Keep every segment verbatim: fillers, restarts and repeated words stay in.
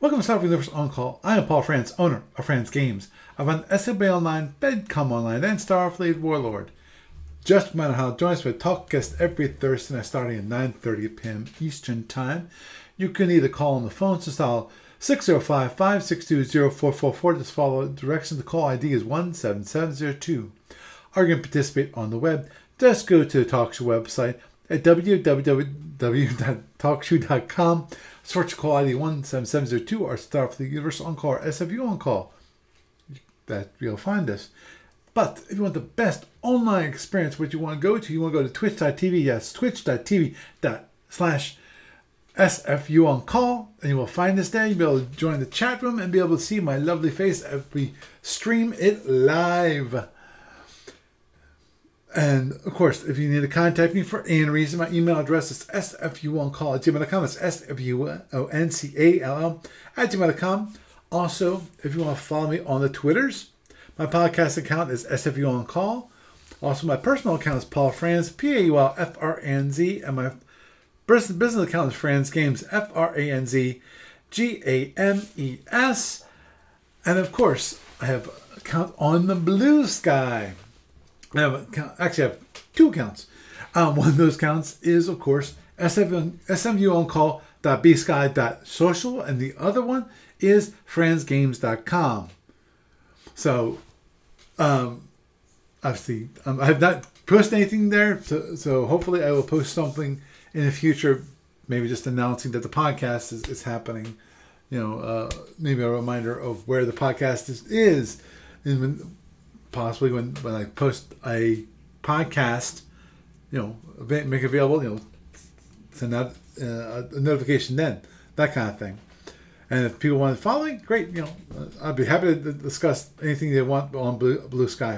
Welcome to Starfleet Universe On Call. I am Paul France, owner of France Games. I run S F B Online, FedCom Online, and Starfleet Warlord. Just a reminder how to join us with TalkCast every Thursday night starting at nine thirty p.m. Eastern Time. You can either call on the phone to dial six oh five, five six two, oh four four four. Just follow the directions. The call I D is one seven seven zero two. Or you can participate on the web. Just go to the TalkShoe website at w w w dot talk shoe dot com. Search call I D one seven seven zero two or Starfleet Universe On Call or S F U On Call. That you'll find us. But if you want the best online experience, what you want to go to, you want to go to twitch dot t v. Yes, twitch dot t v slash S F U On Call. And you will find us there. You'll be able to join the chat room and be able to see my lovely face as we stream it live. And, of course, if you need to contact me for any reason, my email address is s f u on call at gmail dot com. It's S F U O N C A L L at gmail dot com. Also, if you want to follow me on the Twitters, my podcast account is S F U On Call. Also, my personal account is Paul Franz, P A U L F R A N Z. And my business business account is Franz Games, F R A N Z G A M E S. And, of course, I have an account on the Blue Sky. I have a, actually I have two accounts. Um, one of those accounts is, of course, S M U on call dot b sky dot social, and the other one is franz games dot com. So, um, obviously, um, I have not posted anything there, so, so hopefully I will post something in the future, maybe just announcing that the podcast is, is happening. You know, uh, maybe a reminder of where the podcast is, is and when, possibly when, when I post a podcast, you know, make available, you know, send out uh, a notification then, that kind of thing. And if people want to follow me, great, you know, I'd be happy to discuss anything they want on Blue, Blue Sky.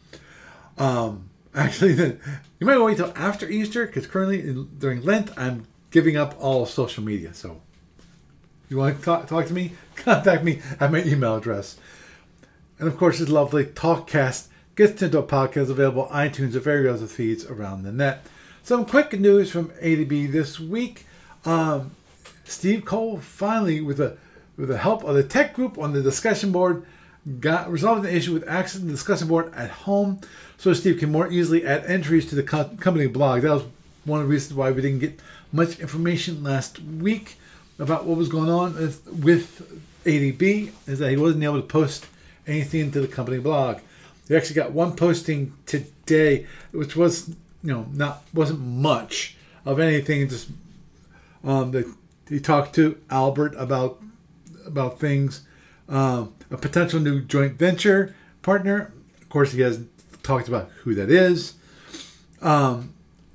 Um, actually, then you might wait till after Easter, because currently in, during Lent, I'm giving up all social media. So if you want to talk, talk to me, contact me at my email address. And of course, it's lovely TalkCast gets into a podcast available on iTunes and various other feeds around the net. Some quick news from A D B this week. Um, Steve Cole finally, with the with the help of the tech group on the discussion board, got resolved the issue with access to the discussion board at home, so Steve can more easily add entries to the co- company blog. That was one of the reasons why we didn't get much information last week about what was going on with, with A D B, is that he wasn't able to post anything into the company blog. We actually got one posting today, which was, you know, not wasn't much of anything. Just um, that he talked to Albert about about things, um, a potential new joint venture partner. Of course, he hasn't talked about who that is. Um,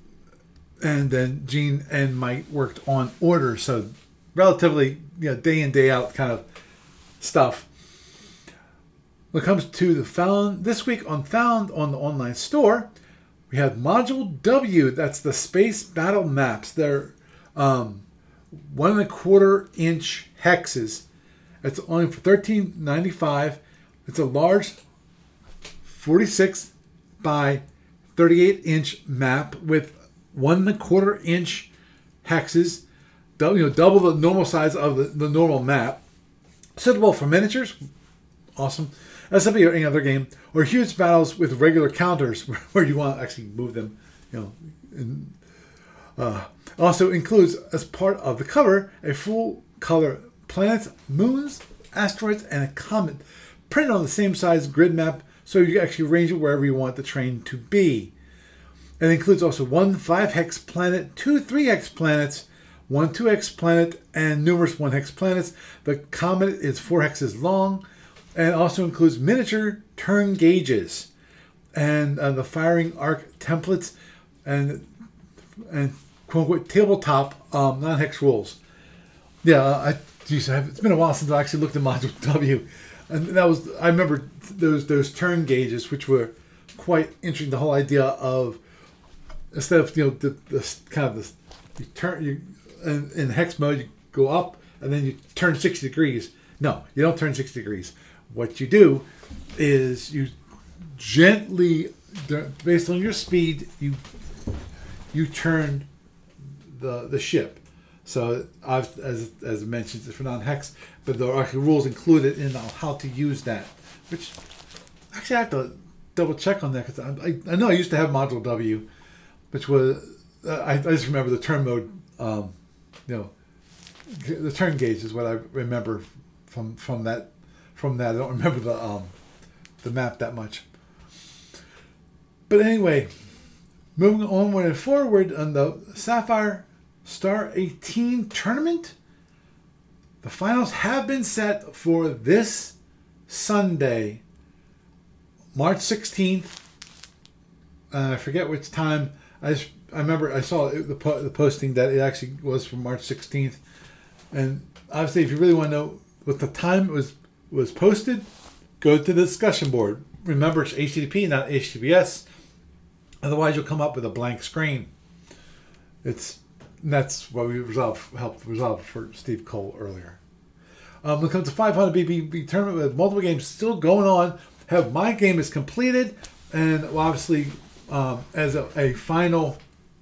and then Gene and Mike worked on orders, so relatively, you know, day in day out kind of stuff. When it comes to the Found, this week on Found on the online store, we have Module W. That's the space battle maps. They're um, one and a quarter inch hexes. It's only for thirteen ninety-five. It's a large forty-six by thirty-eight inch map with one and a quarter inch hexes. Double, you know, double the normal size of the, the normal map. Suitable for miniatures. Awesome. As something or any other game, or huge battles with regular counters where you want to actually move them, you know. And, uh, also includes, as part of the cover, a full color planets, moons, asteroids, and a comet printed on the same size grid map, so you can actually arrange it wherever you want the train to be. It includes also one five hex planet, two three hex planets, one two hex planet, and numerous one hex planets. The comet is four hexes long. And also includes miniature turn gauges and uh, the firing arc templates and and quote unquote tabletop um, non-hex rules. Yeah, I geez, it's been a while since I actually looked at Module W, and that was I remember those those turn gauges, which were quite interesting. The whole idea of instead of you know the, the kind of this you turn you in, in hex mode you go up and then you turn sixty degrees. No, you don't turn sixty degrees. What you do is you gently, based on your speed, you you turn the the ship. So I've, as as mentioned, it's for non-hex, but there are actually rules included in how to use that. Which actually I have to double check on that because I, I, I know I used to have module W, which was uh, I, I just remember the turn mode. Um, you know, the turn gauge is what I remember from from that from that. I don't remember the um, the map that much. But anyway, moving onward and forward on the Sapphire Star eighteen tournament, the finals have been set for this Sunday, March sixteenth. Uh, I forget which time. I just, I remember I saw the po- the posting that it actually was for March sixteenth. And obviously, if you really want to know what the time was was posted, go to the discussion board. Remember, it's H T T P, not H T T P S. Otherwise, you'll come up with a blank screen. It's that's what we resolved, helped resolve for Steve Cole earlier. Um, when it comes to five hundred B B B tournament with multiple games still going on, have my game is completed, and obviously um, as a, a final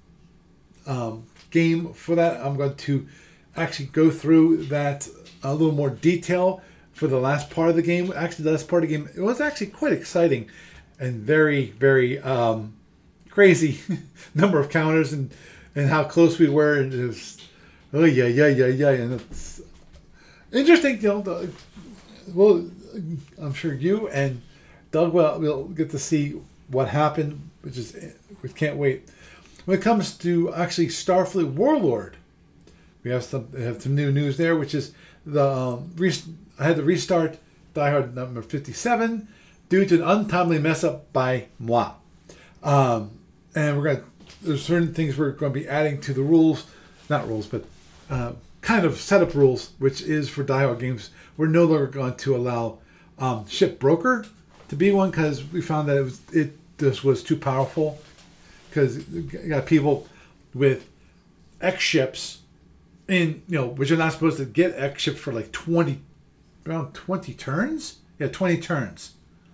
um, game for that, I'm going to actually go through that a little more detail for the last part of the game. Actually, the last part of the game, it was actually quite exciting and very, very um, crazy number of counters and, and how close we were. And it was, oh, yeah, yeah, yeah, yeah. And it's interesting, you know, the, well, I'm sure you and Doug will, will get to see what happened, which is, we can't wait. When it comes to actually Starfleet Warlord, we have some have some new news there, which is the um, rest- I had to restart Die Hard number fifty-seven due to an untimely mess up by moi. Um, and we're gonna there's certain things we're going to be adding to the rules, not rules, but uh, kind of setup rules, which is for Die Hard games. We're no longer going to allow um, Ship Broker to be one because we found that it was it this was too powerful because you got people with X ships. In, you know, which you're not supposed to get X ships for like twenty, around twenty turns? Yeah, twenty turns.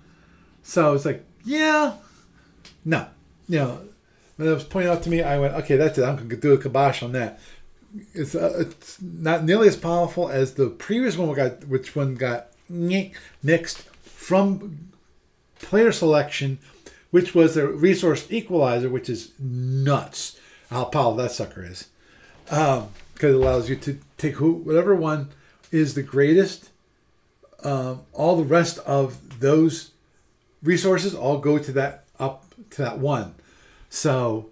So it's like, yeah, no. You know, when it was pointed out to me, I went, okay, that's it. I'm going to do a kibosh on that. It's uh, it's not nearly as powerful as the previous one we got, which one got nixed from player selection, which was the resource equalizer, which is nuts how powerful that sucker is. Um, because it allows you to take who, whatever one is the greatest. Um, all the rest of those resources all go to that up to that one. So,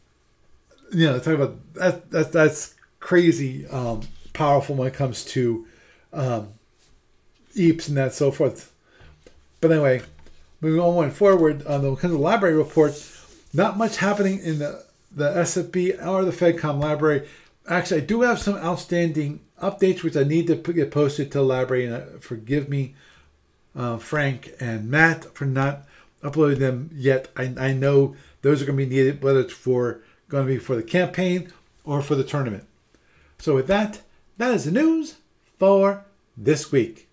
you know, talk about that. that that's crazy um, powerful when it comes to um, E A Ps and that so forth. But anyway, moving on forward on the kind of library report, not much happening in the the S F B or the FedCom library. Actually, I do have some outstanding updates which I need to put, get posted to the library. And uh, forgive me, uh, Frank and Matt, for not uploading them yet. I, I know those are going to be needed, whether it's for going to be for the campaign or for the tournament. So with that, that is the news for this week.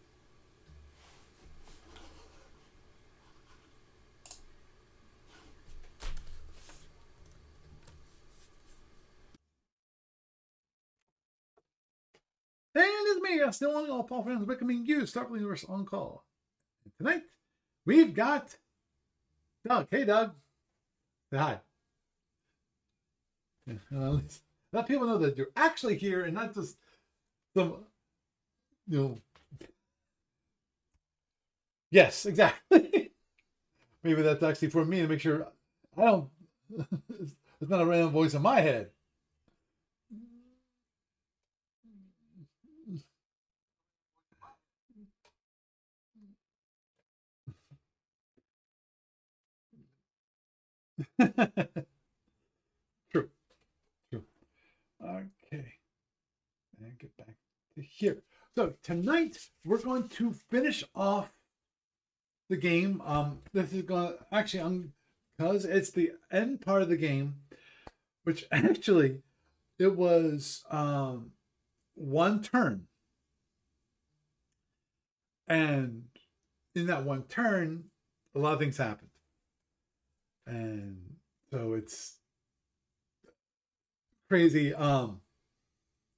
And it's me, I'm still on all Paul fans recommending you Starfleet Universe on Call. And tonight, we've got Doug. Hey, Doug. Say hi. Uh, let people know that you're actually here and not just some, you know. Yes, exactly. Maybe that's actually for me to make sure I don't, it's not a random voice in my head. True, true. Okay, and get back to here. So tonight we're going to finish off the game. Um, this is going to actually, um, because it's the end part of the game, which actually it was um one turn, and in that one turn, a lot of things happened, and so it's crazy. Um,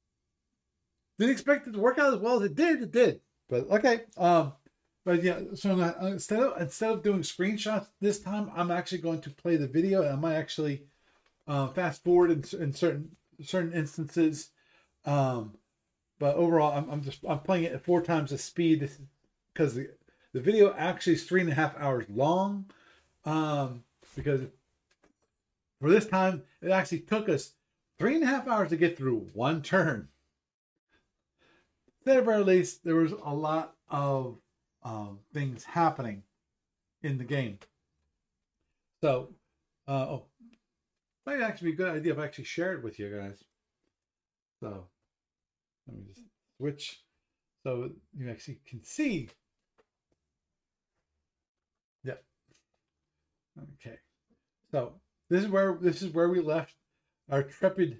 Didn't expect it to work out as well as it did. It did, but okay. Um, but yeah, so now, instead of instead of doing screenshots this time, I'm actually going to play the video, and I might actually uh, fast forward in, in certain certain instances. Um, but overall, I'm, I'm just I'm playing it at four times the speed because the the video actually is three and a half hours long. Um, because for this time, it actually took us three and a half hours to get through one turn. At the very least, there was a lot of um, things happening in the game. So, uh, oh, might actually be a good idea if I actually share it with you guys. So, let me just switch so you actually can see. Yep. Okay. So this is where this is where we left our trepid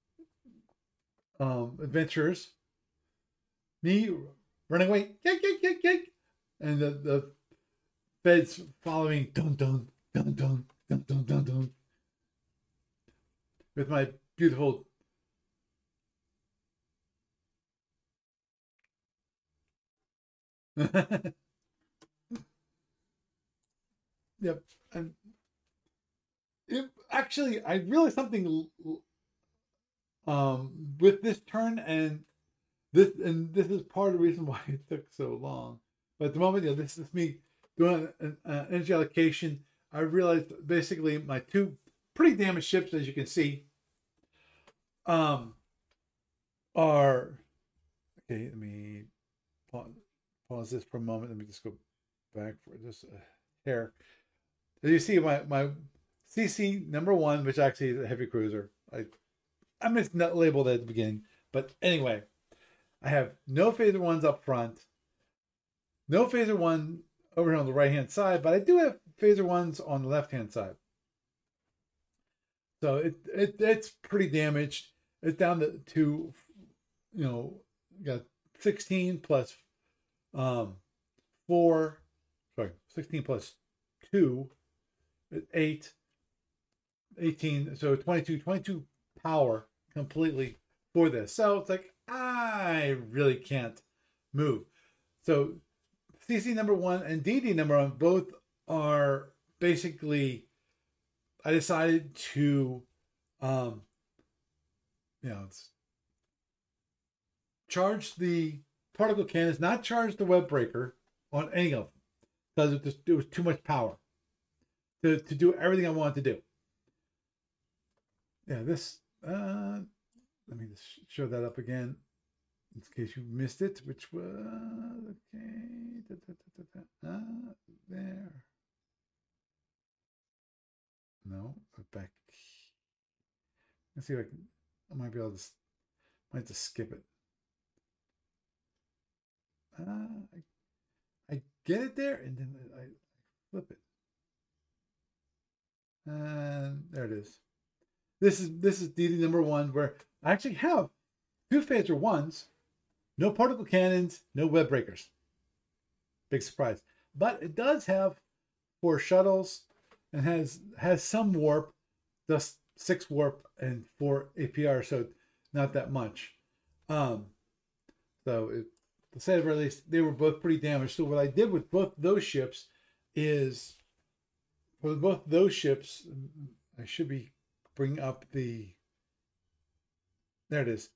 um, adventurers. Me running away, yank, yank, yank, yank, and the, the feds following, dun dun dun dun dun dun dun dun, with my beautiful. Yep, and it, actually, I realized something um, with this turn, and this and this is part of the reason why it took so long. But at the moment, you know, this is me doing an, an energy allocation. I realized basically my two pretty damaged ships, as you can see, um, are okay. Let me pause, pause this for a moment. Let me just go back for just a hair. As you see, my my C C number one, which actually is a heavy cruiser. I I mislabeled it at the beginning, but anyway, I have no phaser ones up front, no phaser one over here on the right hand side, but I do have phaser ones on the left hand side. So it, it it's pretty damaged. It's down to, to you know, got sixteen plus um four, sorry, sixteen plus two, eight, eighteen, so twenty-two, twenty-two power completely for this. So it's like I really can't move. So C C number one and D D number one both are basically, I decided to, um, you know, it's charge the particle cannons, not charge the web breaker on any of them because it, just, it was too much power to, to do everything I wanted to do. Yeah, this, uh, let me just show that up again in case you missed it, which was, okay, da, da, da, da, da. Uh, there. No, back. Let's see if I can, I might be able to, might just skip it. Uh, I, I get it there and then I flip it. And there it is. This is this is D D number one, where I actually have two phaser ones, no particle cannons, no web breakers. Big surprise. But it does have four shuttles and has has some warp, just six warp and four A P R, so not that much. Um, so it, to say the very least, they were both pretty damaged. So what I did with both those ships is, for both those ships, I should be bring up the, there it is.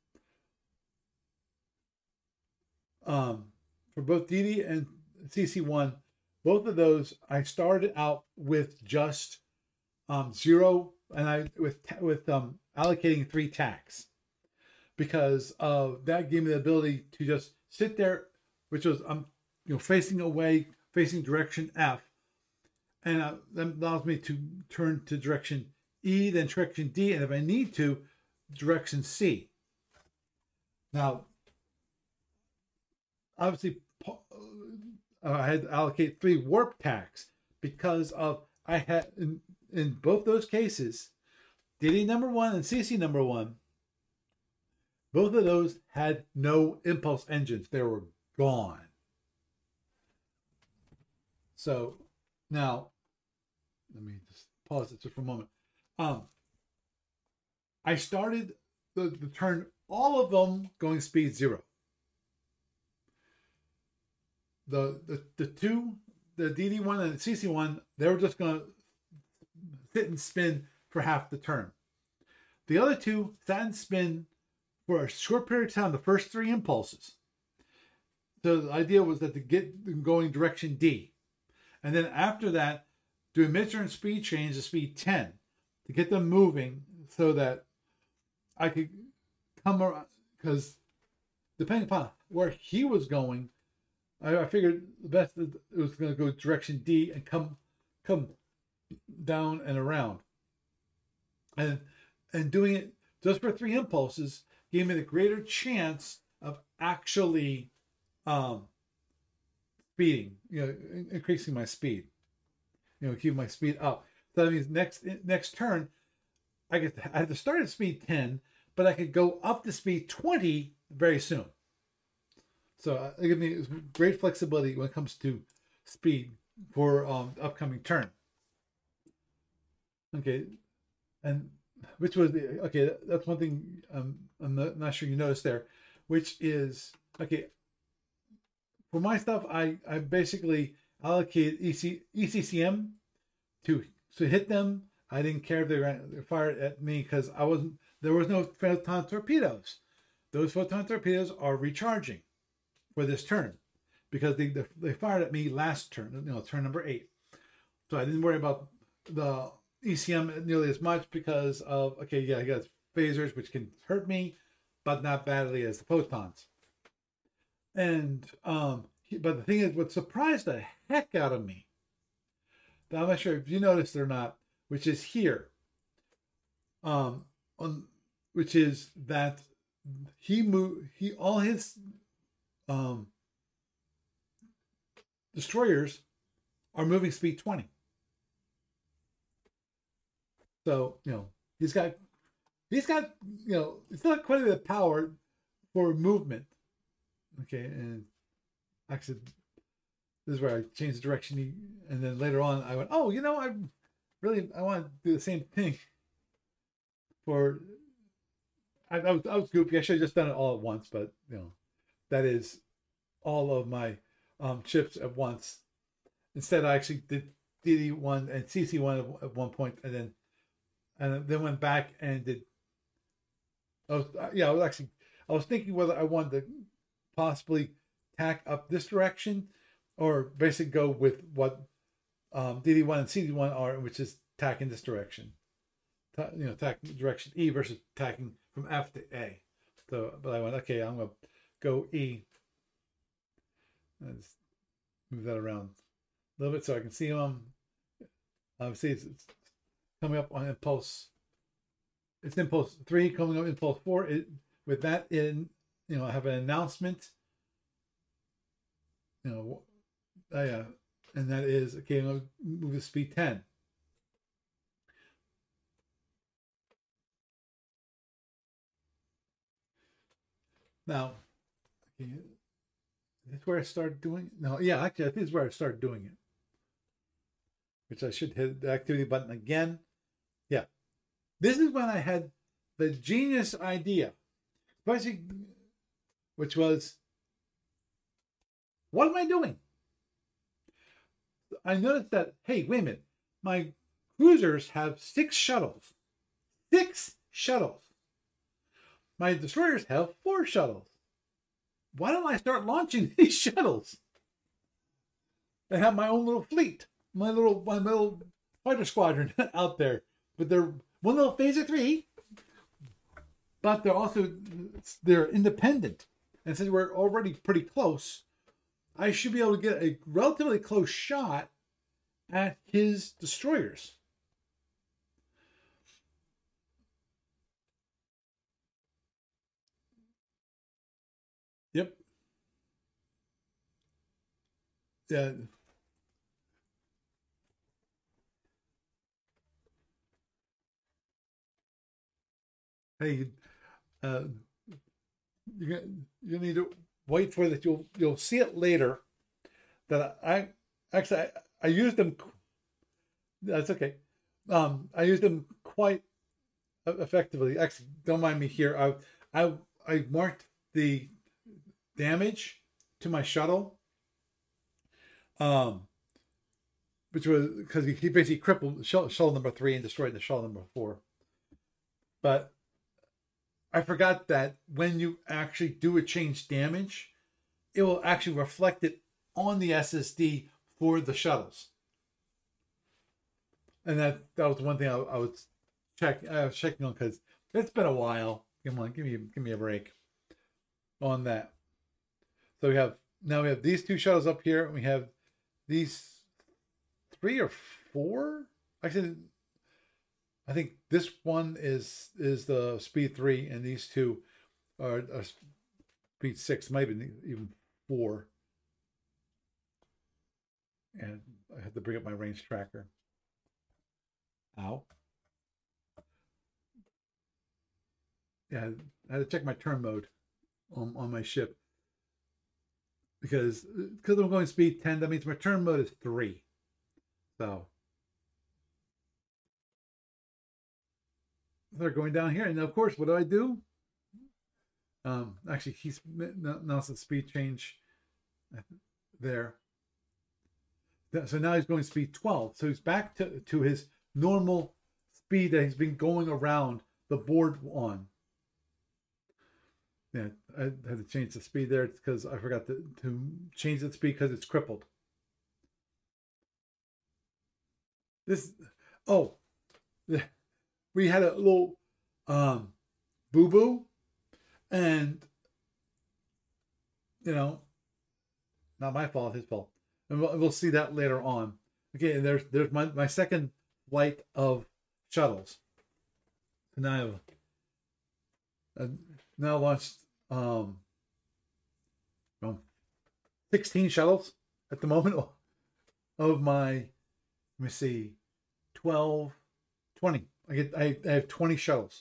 Um, for both D D and C C one, both of those, I started out with just um, zero, and I with with um, allocating three tacks, because of that gave me the ability to just sit there, which was um you know facing away, facing direction F, and uh, that allows me to turn to direction E, then direction D, and if I need to, direction C. Now, obviously, uh, I had to allocate three warp tacks because of I had in, in both those cases, D D number one and C C number one. Both of those had no impulse engines; they were gone. So now, let me just pause it just for a moment. Um, I started the, the turn all of them going speed zero. The the, the two, the D D one and the C C one, they were just going to sit and spin for half the turn. The other two sat and spin for a short period of time, the first three impulses. So the idea was that to get them going direction D. And then after that, do a mid-turn speed change to speed ten to get them moving so that I could come around. Because depending upon where he was going, I, I figured the best it was going to go direction D and come come down and around. And and doing it just for three impulses gave me the greater chance of actually um, speeding, you know, increasing my speed, you know, keep my speed up. So that means next next turn, I get to, I have to start at speed ten, but I could go up to speed twenty very soon. So uh, it gives me great flexibility when it comes to speed for um, the upcoming turn. Okay, and which was the okay? That's one thing um, I'm not, not sure you noticed there, which is okay. For my stuff, I I basically allocated E C, E C C M to to hit them. I didn't care if they ran, they fired at me because I wasn't. There was no photon torpedoes. Those photon torpedoes are recharging for this turn because they they, they fired at me last turn. You know, turn number eight. So I didn't worry about the E C M nearly as much because of okay, yeah, I got phasers which can hurt me, but not badly as the photons. And um, but the thing is, what surprised the heck out of me, I'm not sure if you noticed it or not, which is here, um, on which is that he moved, he all his um destroyers are moving speed twenty. So you know he's got he's got you know it's not quite the power for movement. Okay, and actually, this is where I changed the direction, and then later on, I went, "Oh, you know, I really I want to do the same thing." For I, I was I was goofy. I should have just done it all at once, but you know, that is all of my um, chips at once. Instead, I actually did D D one and C C one at, at one point, and then and then went back and did. I was yeah, I was actually I was thinking whether I wanted to possibly tack up this direction or basically go with what um, D D one and C D one are, which is tack in this direction. Ta- you know, tack direction E versus tacking from F to A. So, but I went, okay, I'm going to go E. Let's move that around a little bit so I can see them. Obviously, it's, it's coming up on impulse. It's impulse three coming up impulse four. It, with that in, you know, I have an announcement. You know, oh yeah, and that is okay. I'm going to move to speed ten. Now, okay, is this where I started doing? No, yeah, actually, I think this is where I started doing it. Which I should hit the activity button again. Yeah, this is when I had the genius idea, especially, which was, what am I doing? I noticed that, hey, wait a minute, my cruisers have six shuttles. Six shuttles. My destroyers have four shuttles. Why don't I start launching these shuttles and have my own little fleet, my little my little fighter squadron out there? But they're one little phaser three, but they're also they're independent. And since we're already pretty close, I should be able to get a relatively close shot at his destroyers. Yep. Yeah. Hey, uh, you're gonna, you need to wait for that. You'll you'll see it later. That I actually I, I used them. That's okay. Um, I used them quite effectively. Actually, don't mind me here. I I I marked the damage to my shuttle, um, which was because he, he basically crippled shuttle, shuttle number three and destroyed the shuttle number four. But I forgot that when you actually do a change damage, it will actually reflect it on the S S D for the shuttles. And that that was one thing I, I was check I was checking on because it's been a while. Come on, give me give me a break on that. So we have now we have these two shuttles up here, and we have these three or four. Actually, I think this one is is the speed three, and these two are, are speed six, maybe even four. And I have to bring up my range tracker. Ow. Yeah, I had to check my turn mode on, on my ship. Because because I'm going speed ten, that means my turn mode is three. So they're going down here. And of course, what do I do? Um, actually, he's now it's a speed change there. So now he's going speed twelve. So he's back to, to his normal speed that he's been going around the board on. Yeah, I had to change the speed there because I forgot to, to change the speed because it's crippled. This, oh, we had a little um, boo-boo, and, you know, not my fault, his fault. And we'll, we'll see that later on. Okay, there's there's my, my second flight of shuttles. And now I've now launched um, well, sixteen shuttles at the moment of my, let me see, twelve, twenty. I get I, I have twenty shuttles.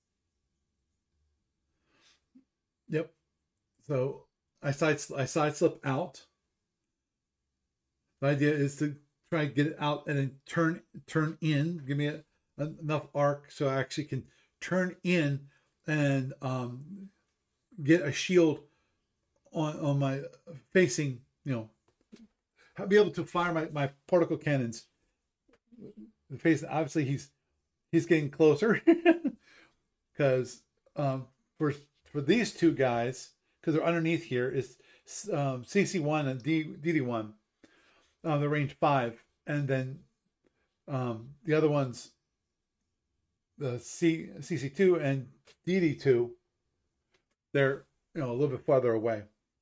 Yep. So I side I side slip out. The idea is to try and get it out and then turn turn in. Give me a, a, enough arc so I actually can turn in and um, get a shield on on my facing. You know, I'll be able to fire my, my particle cannons. The face obviously he's he's getting closer because um, for for these two guys because they're underneath here is um, C C one and D D one. Uh, the range five, and then um, the other ones, the C CC two and D D two, they're you know a little bit farther away.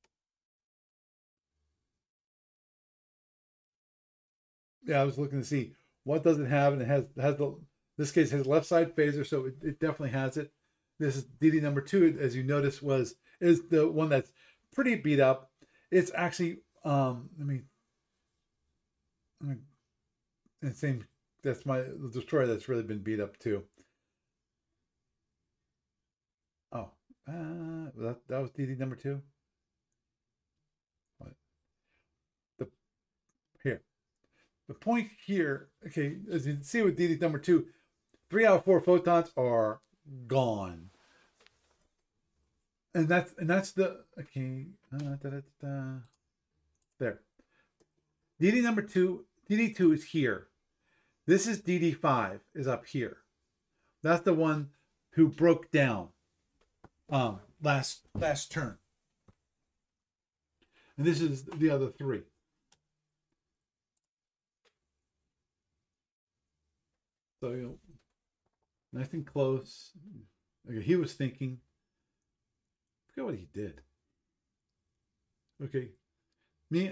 Yeah, I was looking to see what does it have, and it has has the this case has left side phaser, so it, it definitely has it. This is D D number two, as you notice, was is the one that's pretty beat up. It's actually um, let me. And same, that's my the destroyer that's really been beat up too. Oh, uh, that that was D D number two. What? The here, the point here. Okay, as you can see with D D number two, three out of four photons are gone, and that's and that's the okay. Uh, da, da, da, there. D D number two, D D two is here. This is D D five, is up here. That's the one who broke down um, last last turn. And this is the other three. So, you know, nice and close. Okay, he was thinking. I forget what he did. Okay. Me.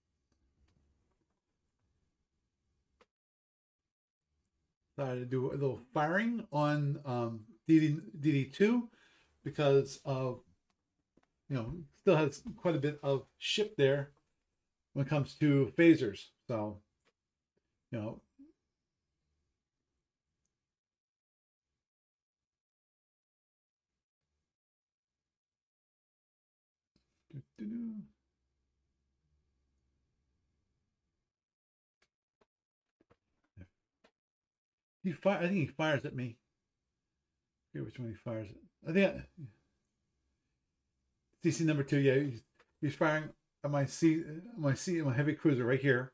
Decided to do a little firing on um, D D D D two because of you know still has quite a bit of ship there when it comes to phasers. So you know. He fire. I think he fires at me. I forget which one he fires at. I think. I, D C number two, yeah, he's, he's firing at my C, my C, my heavy cruiser right here.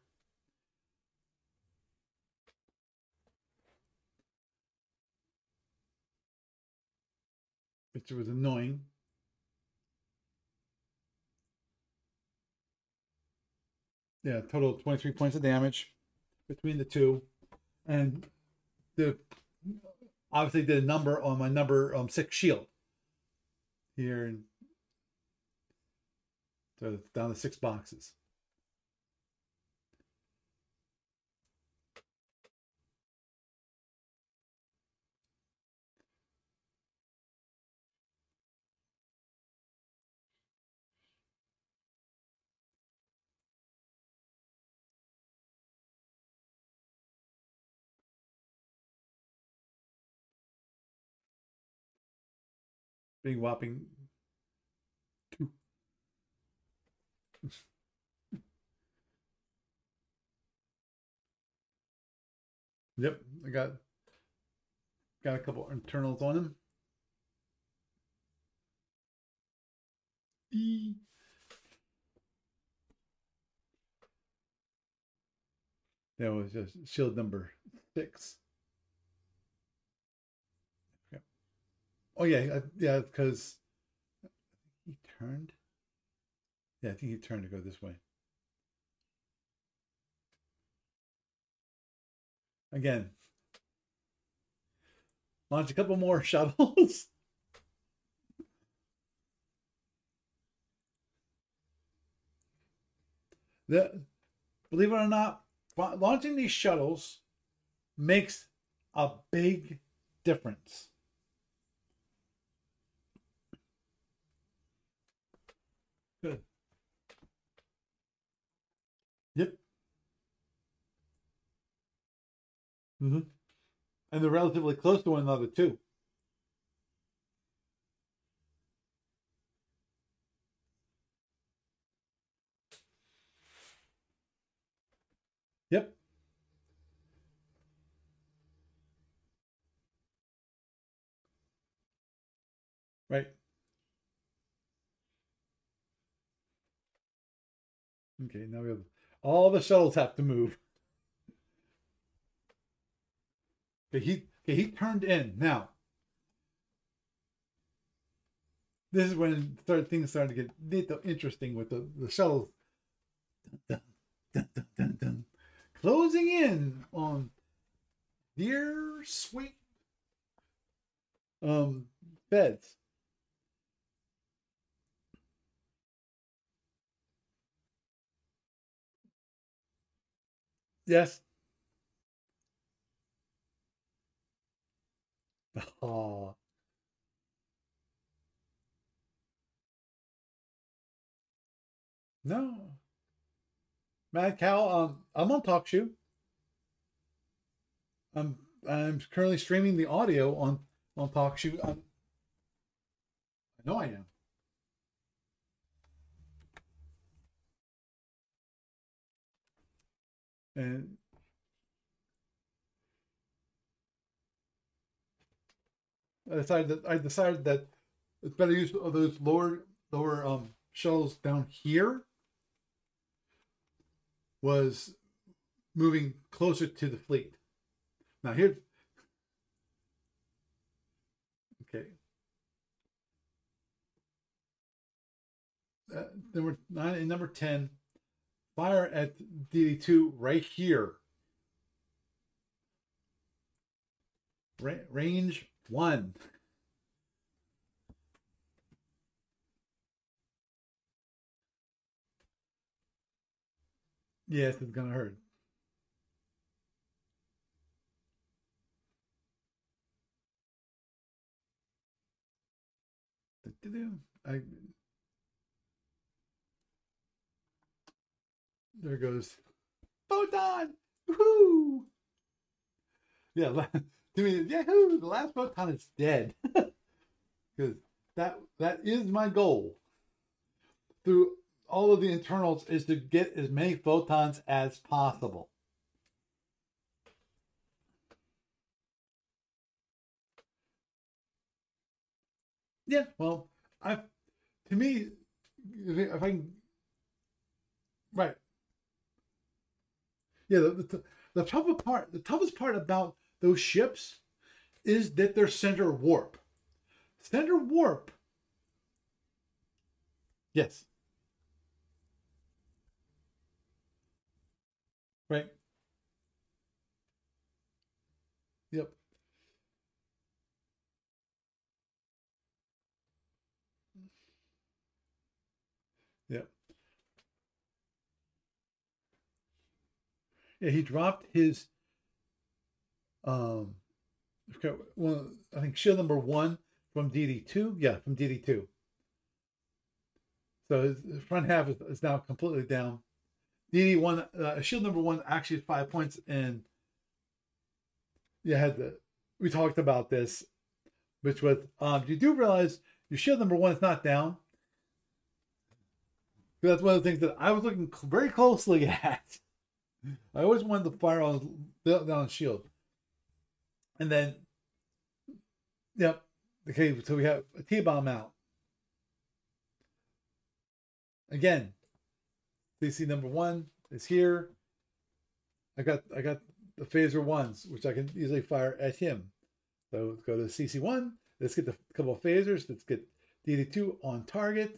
Which was annoying. Yeah, total of twenty-three points of damage between the two. And the obviously did a number on my number um, six shield. Here, and so it's down to six boxes. Being whopping two. Yep, I got got a couple internals on him. E. That was just shield number six. Okay. Oh yeah, yeah, because he turned. Yeah, I think he turned to go this way. Again, launch a couple more shuttles. The, believe it or not, launching these shuttles makes a big difference. Good. Yep. Mm-hmm. And they're relatively close to one another too. Yep. Right. Okay, now we have all the shuttles have to move. Okay, he okay, he turned in. Now, this is when start, things started to get little interesting with the, the shuttles. Dun, dun, dun, dun, dun. Closing in on dear sweet um beds. Yes. Oh. No. Mad Cow, um, I'm on TalkShoe. I'm I'm currently streaming the audio on on TalkShoe. I'm, I know I am. And I decided that I decided that it's better use of those lower lower um shells down here was moving closer to the fleet. Now here, okay. Uh, number nine and number ten, fire at D D two right here. Ra- range one. Yes, it's gonna hurt. I, there goes photon. Woohoo! Yeah, to me, yahoo! The last photon is dead because that that is my goal through all of the internals is to get as many photons as possible. Yeah, well, I to me, if I can, right, yeah, the, the, the toughest part, the toughest part about those ships is that they're center warp. Center warp. Yes. Right. Yep. Yep. Yeah, he dropped his um well, I think shield number one from D D two. Yeah, from D D two. So his front half is, is now completely down. D D one, uh, shield number one actually is five points, and you had the we talked about this, which was um you do realize your shield number one is not down. That's one of the things that I was looking very closely at. I always wanted to fire on down shield, and then yep, okay. So we have a T bomb out again. C C number one is here. I got I got the phaser ones, which I can easily fire at him. So let's go to C C one. Let's get the couple of phasers. Let's get D D two on target.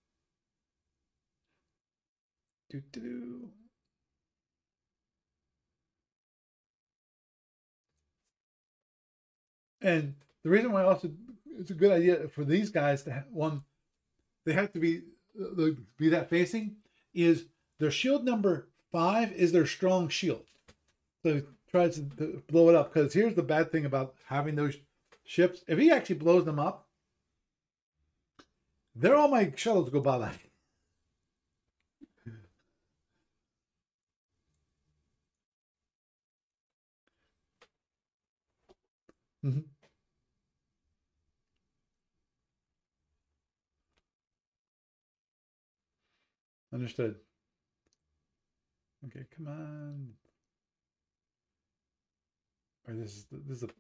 Do do do. And the reason why also it's a good idea for these guys to have one, they have to be be that facing is their shield number five is their strong shield. So he tries to blow it up because here's the bad thing about having those ships. If he actually blows them up, they're all my shuttles go bye bye. Mm-hmm. Understood. Okay, come on. Or this is this is a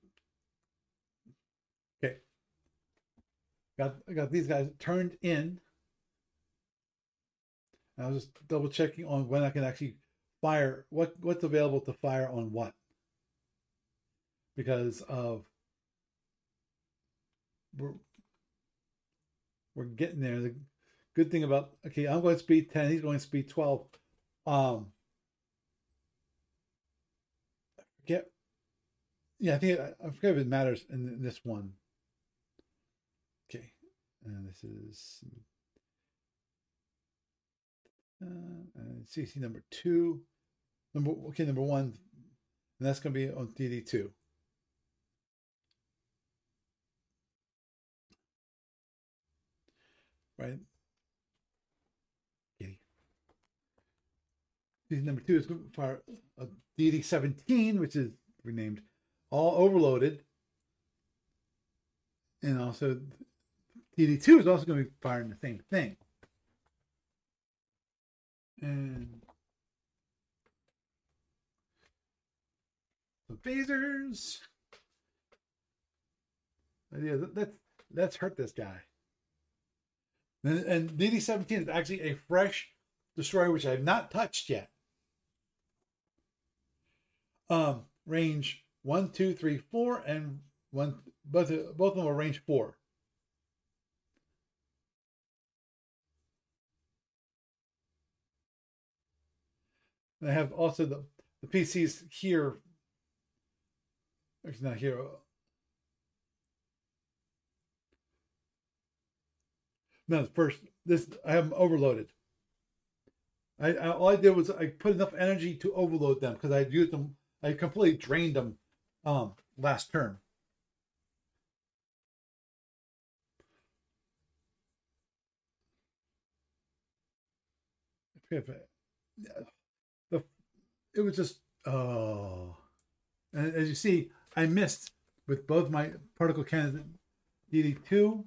okay. Got I got these guys turned in. I was just double checking on when I can actually fire what what's available to fire on what because of we're we're getting there. The good thing about okay, I'm going speed ten. He's going speed twelve. Um, I forget. Yeah, I think I forget if it matters in this one. Okay, and this is uh, and C C number two. Number okay, number one, and that's going to be on D D two. Right. Okay. C C number two is going to fire a D D seventeen, which is renamed all overloaded, and also D D two is also going to be firing the same thing. And the phasers. Yeah, let's let's hurt this guy. And, and D D seventeen is actually a fresh destroyer which I have not touched yet. Um, range one, two, three, four, and one. Both both of them are range four. And I have also the the P Cs here. It's not here. No, first this I have them overloaded. I, I all I did was I put enough energy to overload them because I used them. I completely drained them um, last turn. The, it was just oh, and as you see, I missed with both my particle cannons D D two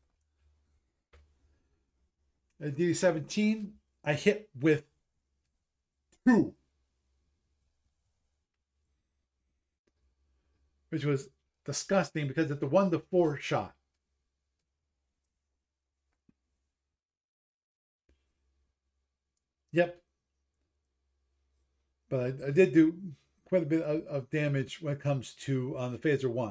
and D D seventeen. I hit with two, which was disgusting because it's the one to four shot. Yep. But I, I did do quite a bit of, of damage when it comes to on the phaser one.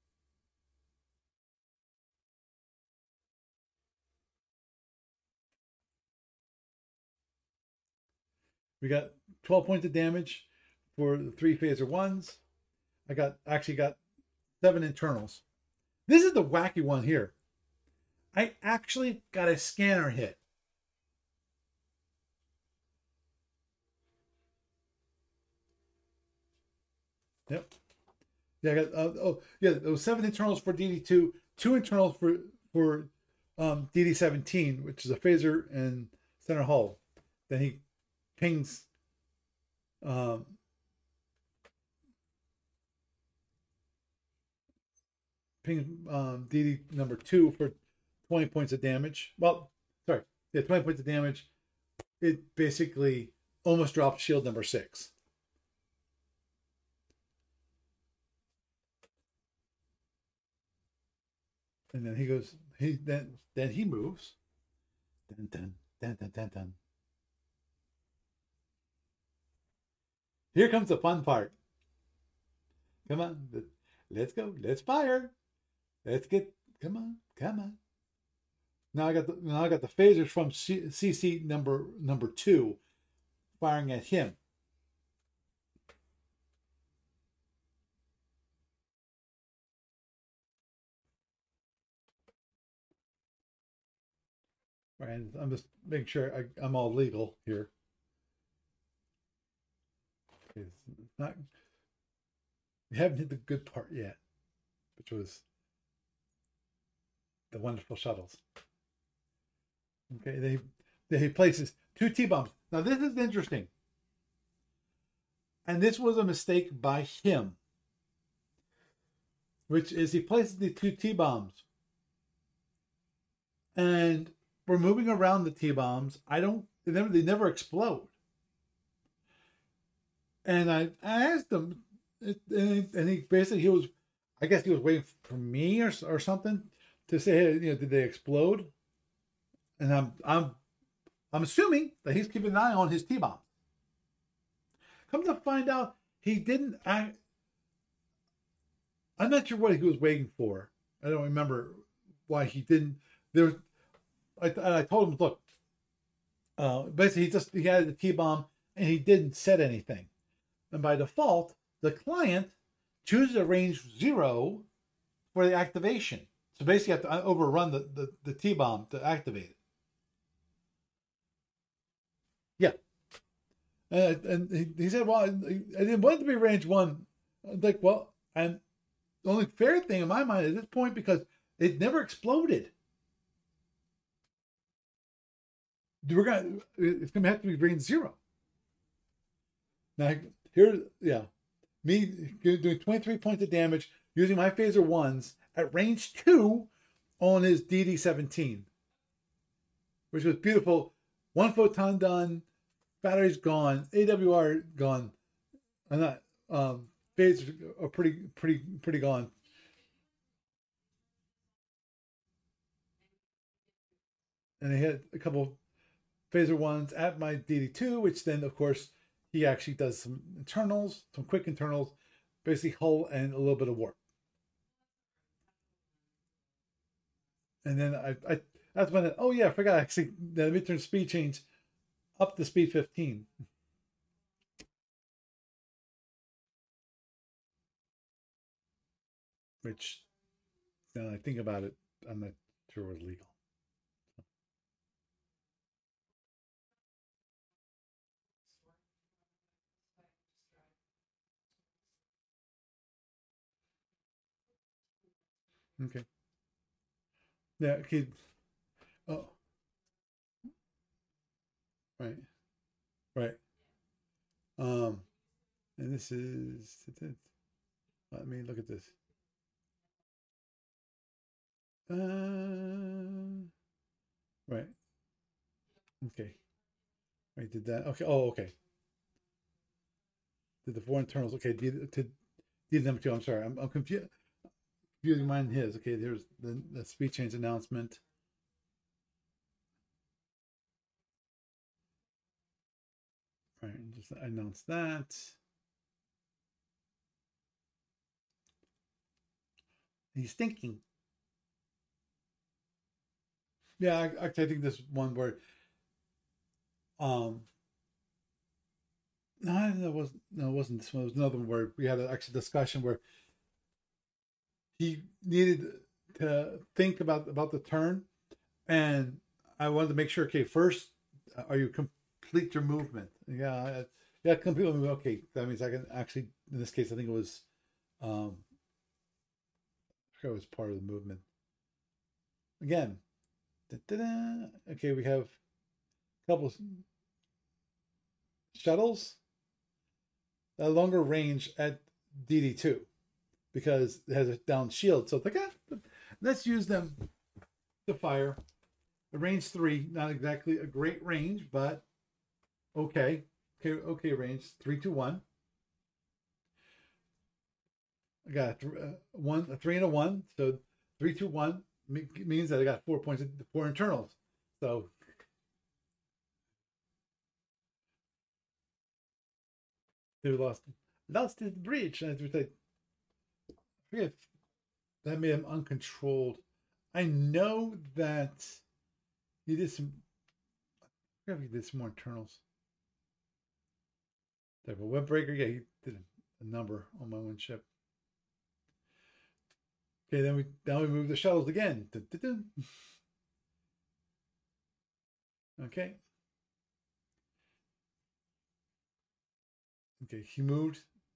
We got twelve points of damage for the three phaser ones. I got actually got seven internals. This is the wacky one here. I actually got a scanner hit. Yep. Yeah, I got uh, oh yeah, those seven internals for D D two, two internals for for um, D D seventeen, which is a phaser and center hull. Then he pings um, pings um, D D number two for twenty points of damage. Well, sorry, yeah, twenty points of damage. It basically almost dropped shield number six. And then he goes, he then then he moves. Dun, dun, dun, dun, dun, dun. Here comes the fun part. Come on, let's go. Let's fire. Let's get. Come on, come on. Now I got the now I got the phasers from C C number number two, firing at him. And I'm just making sure I, I'm all legal here. It's not. We haven't hit the good part yet, which was the wonderful shuttles. Okay, they they places two T-bombs. Now this is interesting, and this was a mistake by him, which is he places the two T-bombs, and we're moving around the T-bombs. I don't. They never. They never explode. And I, I asked him, and he, and he basically he was, I guess he was waiting for me or or something to say, hey, you know, did they explode? And I'm I'm I'm assuming that he's keeping an eye on his T-bomb. Come to find out, he didn't. I I'm not sure what he was waiting for. I don't remember why he didn't. There was. I, I told him, look, uh, basically he just he had the T-bomb and he didn't set anything, and by default the client chooses a range zero for the activation. So basically, you have to overrun the, the, the T-bomb to activate it. Yeah, and, and he, he said, well, I didn't want it to be range one. I was like, well, and the only fair thing in my mind at this point, because it never exploded. We're gonna it's gonna have to be range zero. Now here, yeah, me doing twenty-three points of damage using my phaser ones at range two on his D D seventeen, which was beautiful. One photon done, battery's gone, A W R gone, and that um, phasers are pretty pretty pretty gone. And they had a couple phaser ones at my D D two, which then, of course, he actually does some internals, some quick internals, basically hull and a little bit of warp. And then I, I that's when, I, oh yeah, I forgot actually the midterm speed change up to speed fifteen. Which, now that I think about it, I'm not sure was legal. Okay. Yeah. Okay. Oh, right. Right. Um, and this is. Let me look at this. Uh, right. Okay. Right. Did that? Okay. Oh, okay. Did the four internals? Okay. Did to did number two? I'm sorry. I'm, I'm confused. Confusing mine and his. Okay. There's the, the speed change announcement. Right, just announce that. He's thinking. Yeah, I, I think this one where, um, no, that was no, it wasn't this one. It was another one where we had an actual discussion where he needed to think about about the turn, and I wanted to make sure. Okay, first, are you complete your movement? Yeah, I, yeah, complete movement. Okay, that means I can actually. In this case, I think it was, um, I forgot it was part of the movement. Again, da-da-da. Okay, we have a couple shuttles, a longer range at D D two because it has a down shield. So it's like, ah, let's use them to fire. The range three, not exactly a great range, but okay. Okay, okay range. Three, two, one. I got a, th- uh, one, a three and a one. So three, two, one means that I got four points, four internals. So they lost, lost his bridge. And I forget if that made him uncontrolled. I know that he did some. I forget if he did some more internals. Type of web breaker. Yeah, he did a number on my one ship. Okay, then we now we move the shuttles again. Dun, dun, dun. Okay. Okay, he moved.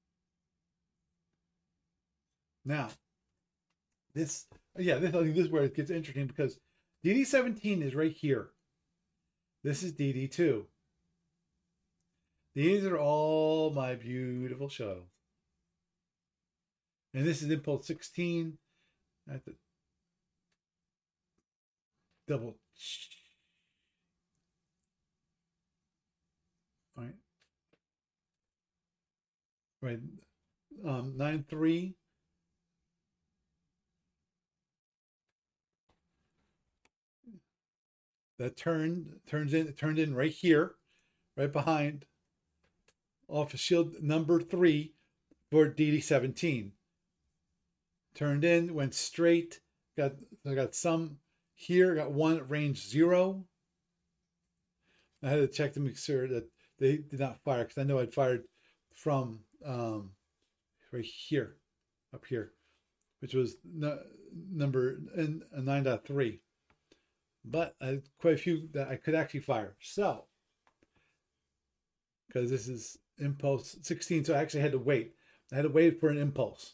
Now, this yeah, this I think this is where it gets interesting because D D seventeen is right here. This is D D two. These are all my beautiful shuttles. And this is Impulse sixteen. I have to double. All right. Right. Um, nine three. That turned turns in turned in right here, right behind off of shield number three for D D seventeen. Turned in, went straight, got I got some here, got one at range zero. I had to check to make sure that they did not fire because I know I'd fired from um, right here, up here, which was no, number nine point three. But I had quite a few that I could actually fire. So, because this is impulse sixteen, so I actually had to wait. I had to wait for an impulse.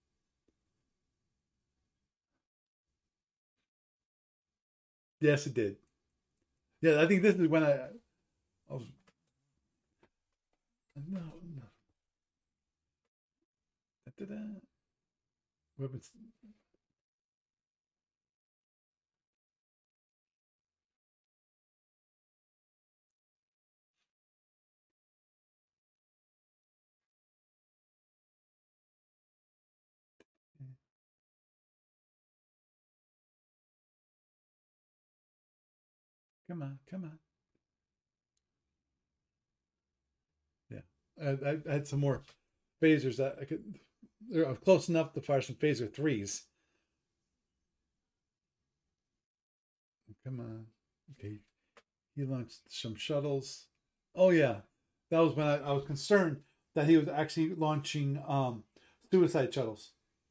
Yes, it did. Yeah, I think this is when I, I was no, no. Da-da-da. Weapons. Come on, come on. Yeah, I, I, I had some more phasers that I could. They're close enough to fire some phaser threes. Come on. Okay. He launched some shuttles. Oh yeah, that was when I, I was concerned that he was actually launching um, suicide shuttles.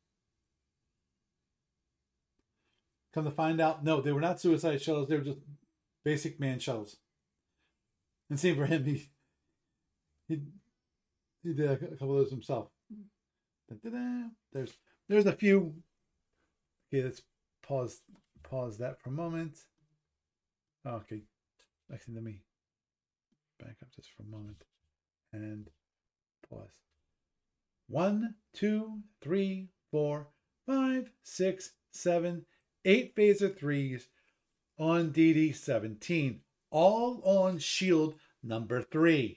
Come to find out, no, they were not suicide shuttles. They were just basic man shuttles. And same for him. He he he did a couple of those himself. Da-da-da. There's there's a few. Okay, let's pause pause that for a moment. Okay, actually, let me back up just for a moment and pause. One, two, three, four, five, six, seven, eight phaser threes on D D seventeen, all on shield number three.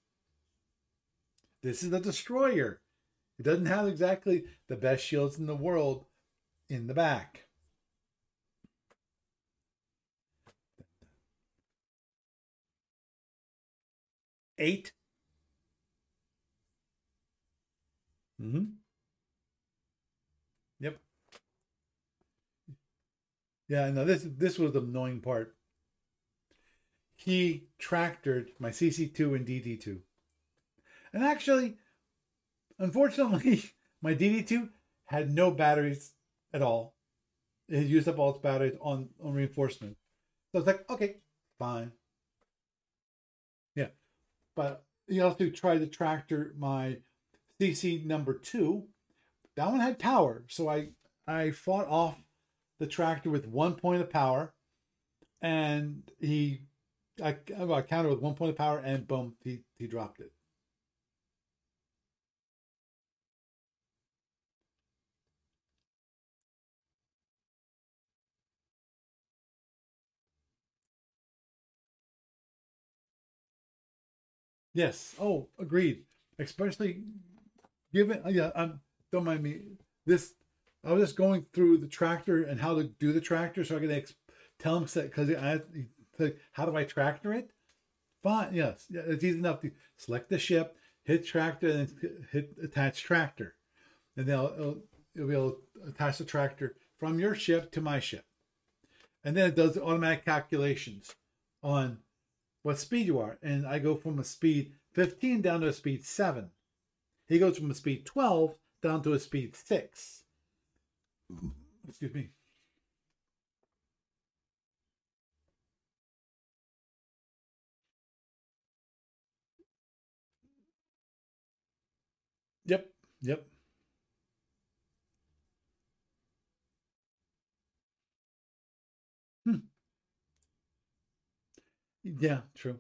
This is the destroyer. It doesn't have exactly the best shields in the world in the back. Eight Mm-hmm. Yep. Yeah. No, this this was the annoying part. He tractored my C C two and D D two, and actually, unfortunately, my D D two had no batteries at all. It had used up all its batteries on on reinforcement. So it's like, okay, fine. Yeah. But he also tried to tractor my C C number two. That one had power. So I I fought off the tractor with one point of power. And he I, I countered with one point of power and boom, he, he dropped it. Yes. Oh, agreed. Especially given, yeah, I'm, don't mind me. This, I was just going through the tractor and how to do the tractor so I can ex- tell him, because I, like, how do I tractor it? Fine. Yes. Yeah, it's easy enough to select the ship, hit tractor, and then hit attach tractor. And then it'll, it'll, it'll be able to attach the tractor from your ship to my ship. And then it does automatic calculations on what speed you are. And I go from a speed fifteen down to a speed seven. He goes from a speed twelve down to a speed six. Excuse me. Yep. Yep. Hmm. Yeah, true.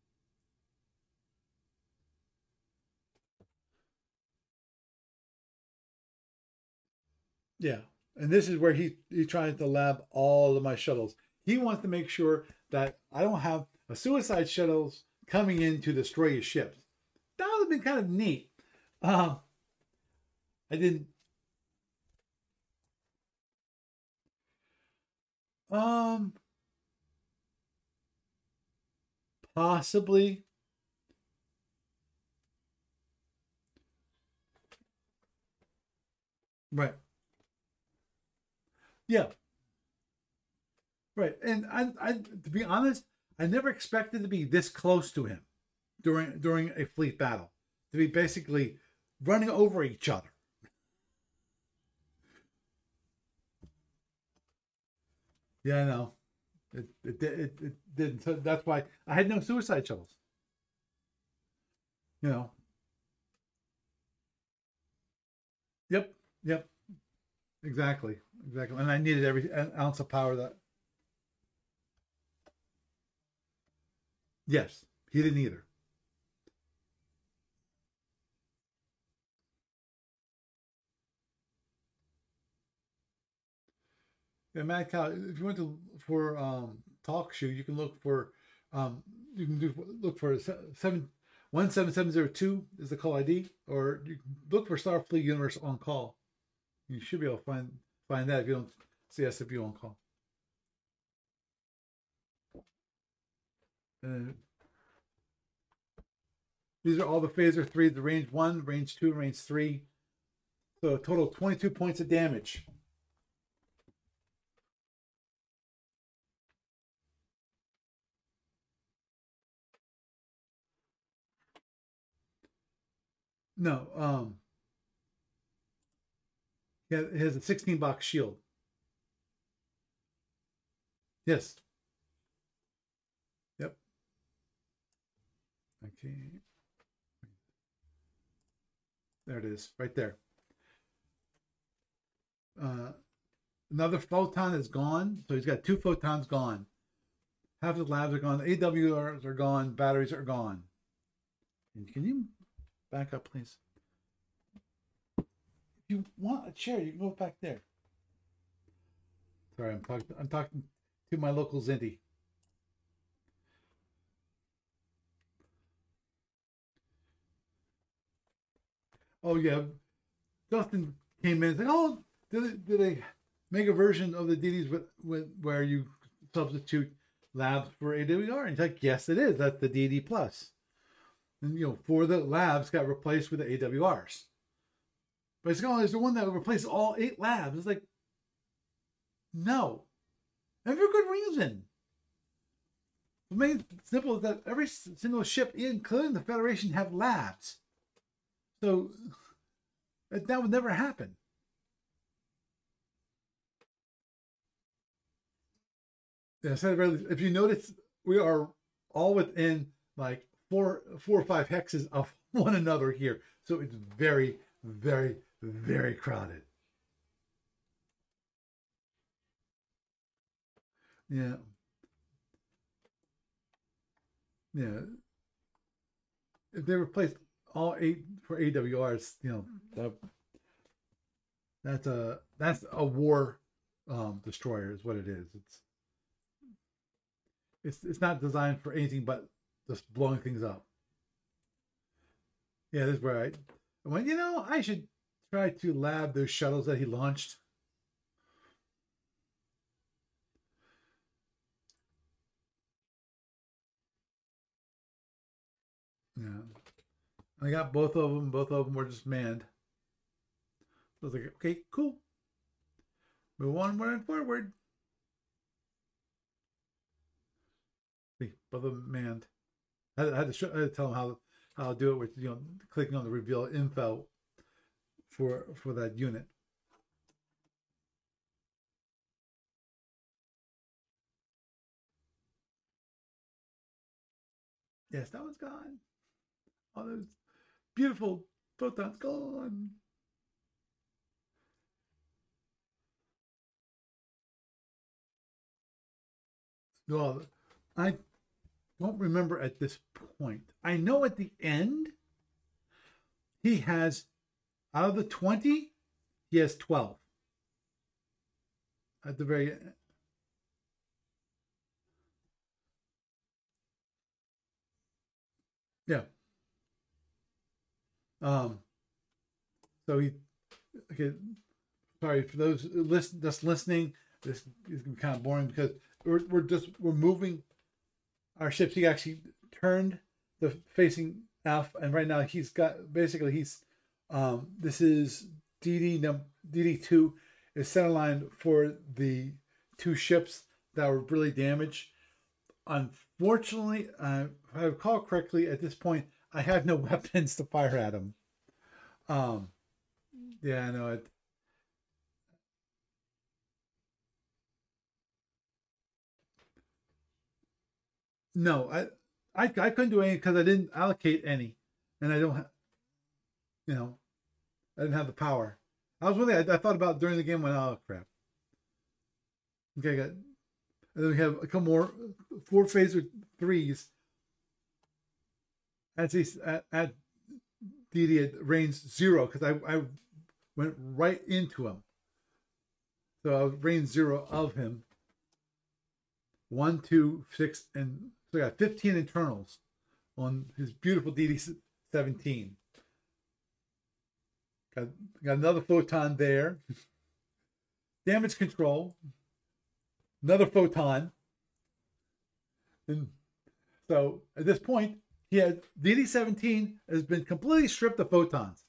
Yeah. And this is where he he tries to lab all of my shuttles. He wants to make sure that I don't have a suicide shuttles coming in to destroy his ships. That would have been kind of neat. Um, I didn't. Um, possibly. Right. Yeah. Right. And I, I, to be honest, I never expected to be this close to him during during a fleet battle. To be basically running over each other. Yeah, I know. It it it, it didn't. So that's why I had no suicide shuttles. You know. Yep. Yep. Exactly. Exactly. And I needed every ounce of power that. Yes, he didn't either. Yeah, Mad Cow. If you went to for um, talk show, you can look for um, you can do look for seven one seven seven zero two is the call I D, or you can look for Starfleet Universe on call. You should be able to find find that if you don't see S F U on call. Uh, these are all the phaser three, the range one, range two, range three. So a total of twenty-two points of damage. No, um, yeah, it has a sixteen box shield. Yes. Yep. Okay. There it is, right there. Uh, another photon is gone, so he's got two photons gone. Half the labs are gone. The A W Rs are gone. Batteries are gone. And can you back up, please? If you want a chair, you can go back there. Sorry, I'm talking. I'm talking to my local Zindy. Oh yeah, Dustin came in and said, "Oh, did they, did they make a version of the D Ds with, with where you substitute labs for A W R?" And he's like, "Yes, it is. That's the D D plus." And you know, four of the labs got replaced with the A W Rs. But it's going, oh, it's the one that replaces all eight labs. It's like, no. And for good reason. The main simple is that every single ship, including the Federation, have labs. So that would never happen. Yeah, if you notice, we are all within like four, four or five hexes of one another here. So it's very, very, very crowded. Yeah. Yeah. If they replaced all eight for A W Rs, you know, that, that's a that's a war um, destroyer is what it is. It's it's it's not designed for anything but just blowing things up. Yeah, this is where I went, you know, I should try to lab those shuttles that he launched. Yeah. I got both of them. Both of them were just manned. So I was like, okay, cool. Move on, running forward. See, both of them manned. I had, I had, to, show, I had to tell them how how to do it with, you know, clicking on the reveal info for for that unit. Yes, that one's gone. All those beautiful photons gone. Well, I don't remember at this point. I know at the end, he has, out of the twenty, he has twelve. At the very end. Yeah. Um, so he, okay, sorry for those listen, just listening. This is gonna be kind of boring because we're we're just we're moving our ships. He actually turned the facing Alpha, and right now he's got basically he's um this is D D num D D two is center line for the two ships that were really damaged. Unfortunately, uh, if I recall correctly, at this point I have no weapons to fire at him. Um, yeah, I know it. No, I, I, I couldn't do any because I didn't allocate any, and I don't, ha- you know, I didn't have the power. I was really, I, I thought about during the game when, oh crap. Okay, I got, and then we have a couple more, four phaser threes. At least at, at D D at range zero because I, I went right into him. So I was range zero of him. One, two, six, and so I got fifteen internals on his beautiful D D seventeen. Got, got another photon there. Damage control. Another photon. And so at this point, he had D D seventeen has been completely stripped of photons.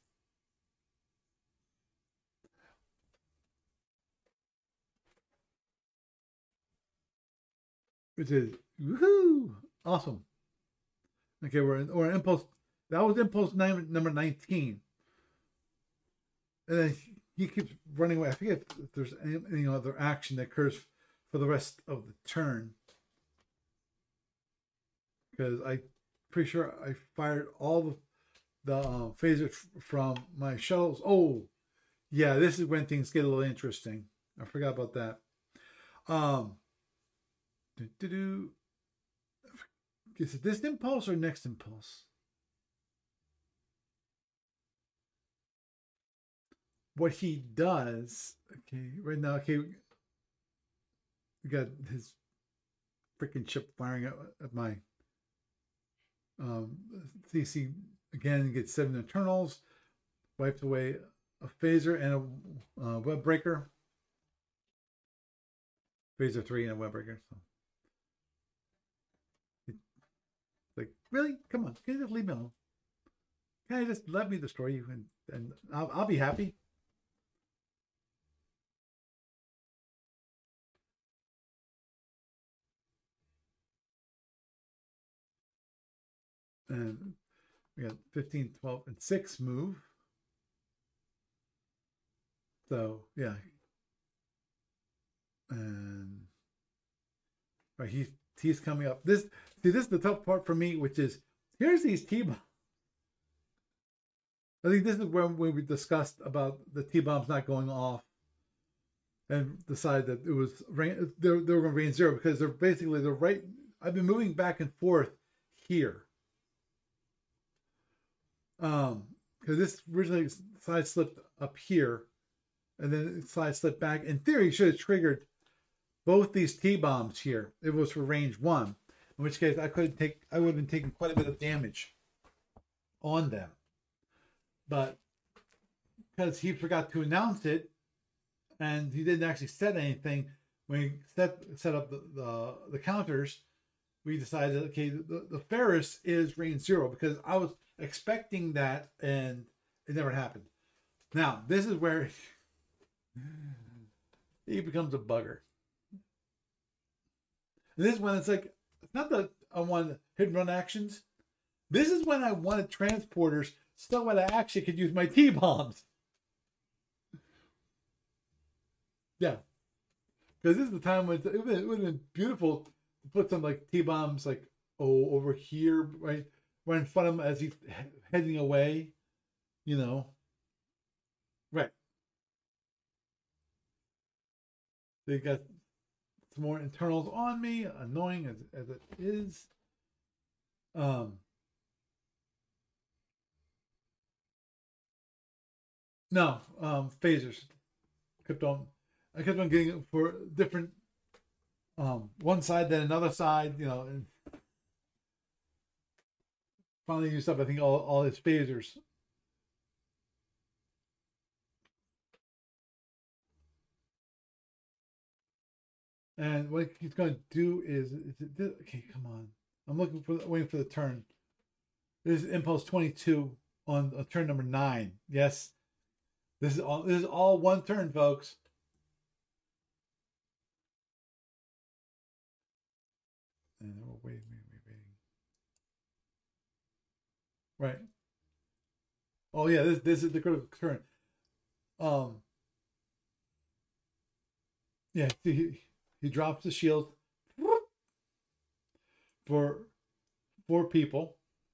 Which is woohoo, awesome. Okay, we're in, we're in impulse. That was impulse nine, number nineteen, and then he keeps running away. I forget if there's any, any other action that occurs for the rest of the turn because I'm pretty sure I fired all the the uh, phasers from my shuttles. Oh, yeah, this is when things get a little interesting. I forgot about that. Um, is it this impulse or next impulse? What he does, okay, right now, okay, we got his freaking ship firing at, at my um, C C again, gets seven internals, wipes away a phaser and a uh, web breaker. Phaser three and a web breaker. So. Like, really? Come on. Can you just leave me alone? can I just let me destroy you and, and I'll, I'll be happy. And we got fifteen, twelve, and six move. So, yeah. And right, he's, he's coming up. This, see, this is the tough part for me, which is, here's these T-bombs. I think this is when we discussed about the T-bombs not going off and decided that it was, rain, they were, they were going to rain zero because they're basically, they're right, I've been moving back and forth here. Um, because this originally side slipped up here, and then it side slipped back. In theory, should have triggered both these T-bombs here. It was for range one, in which case I could take, I would have been taking quite a bit of damage on them. But because he forgot to announce it, and he didn't actually set anything when he set set up the the, the counters, we decided, okay, the, the Ferris is range zero because I was expecting that, and it never happened. Now, this is where he becomes a bugger. And this is when it's like, it's not that I want hit and run actions. This is when I wanted transporters so that I actually could use my T-bombs. Yeah. Because this is the time when it would have been beautiful to put some like T-bombs like, oh, over here, right? Right in front of him as he's heading away, you know. Right. They got some more internals on me, annoying as, as it is. Um, no, um, phasers. Kept on, I kept on getting it for different, um, one side then another side, you know, and finally used up, I think, all, all his phasers. And what he's going to do is, is it this? Okay, come on. I'm looking for, waiting for the turn. This is impulse twenty-two on uh, turn number nine. Yes, this is all. This is all one turn, folks. And we're waiting, waiting, waiting. Right. Oh yeah, this this is the critical turn. Um. Yeah. See, he, he drops the shield for four people.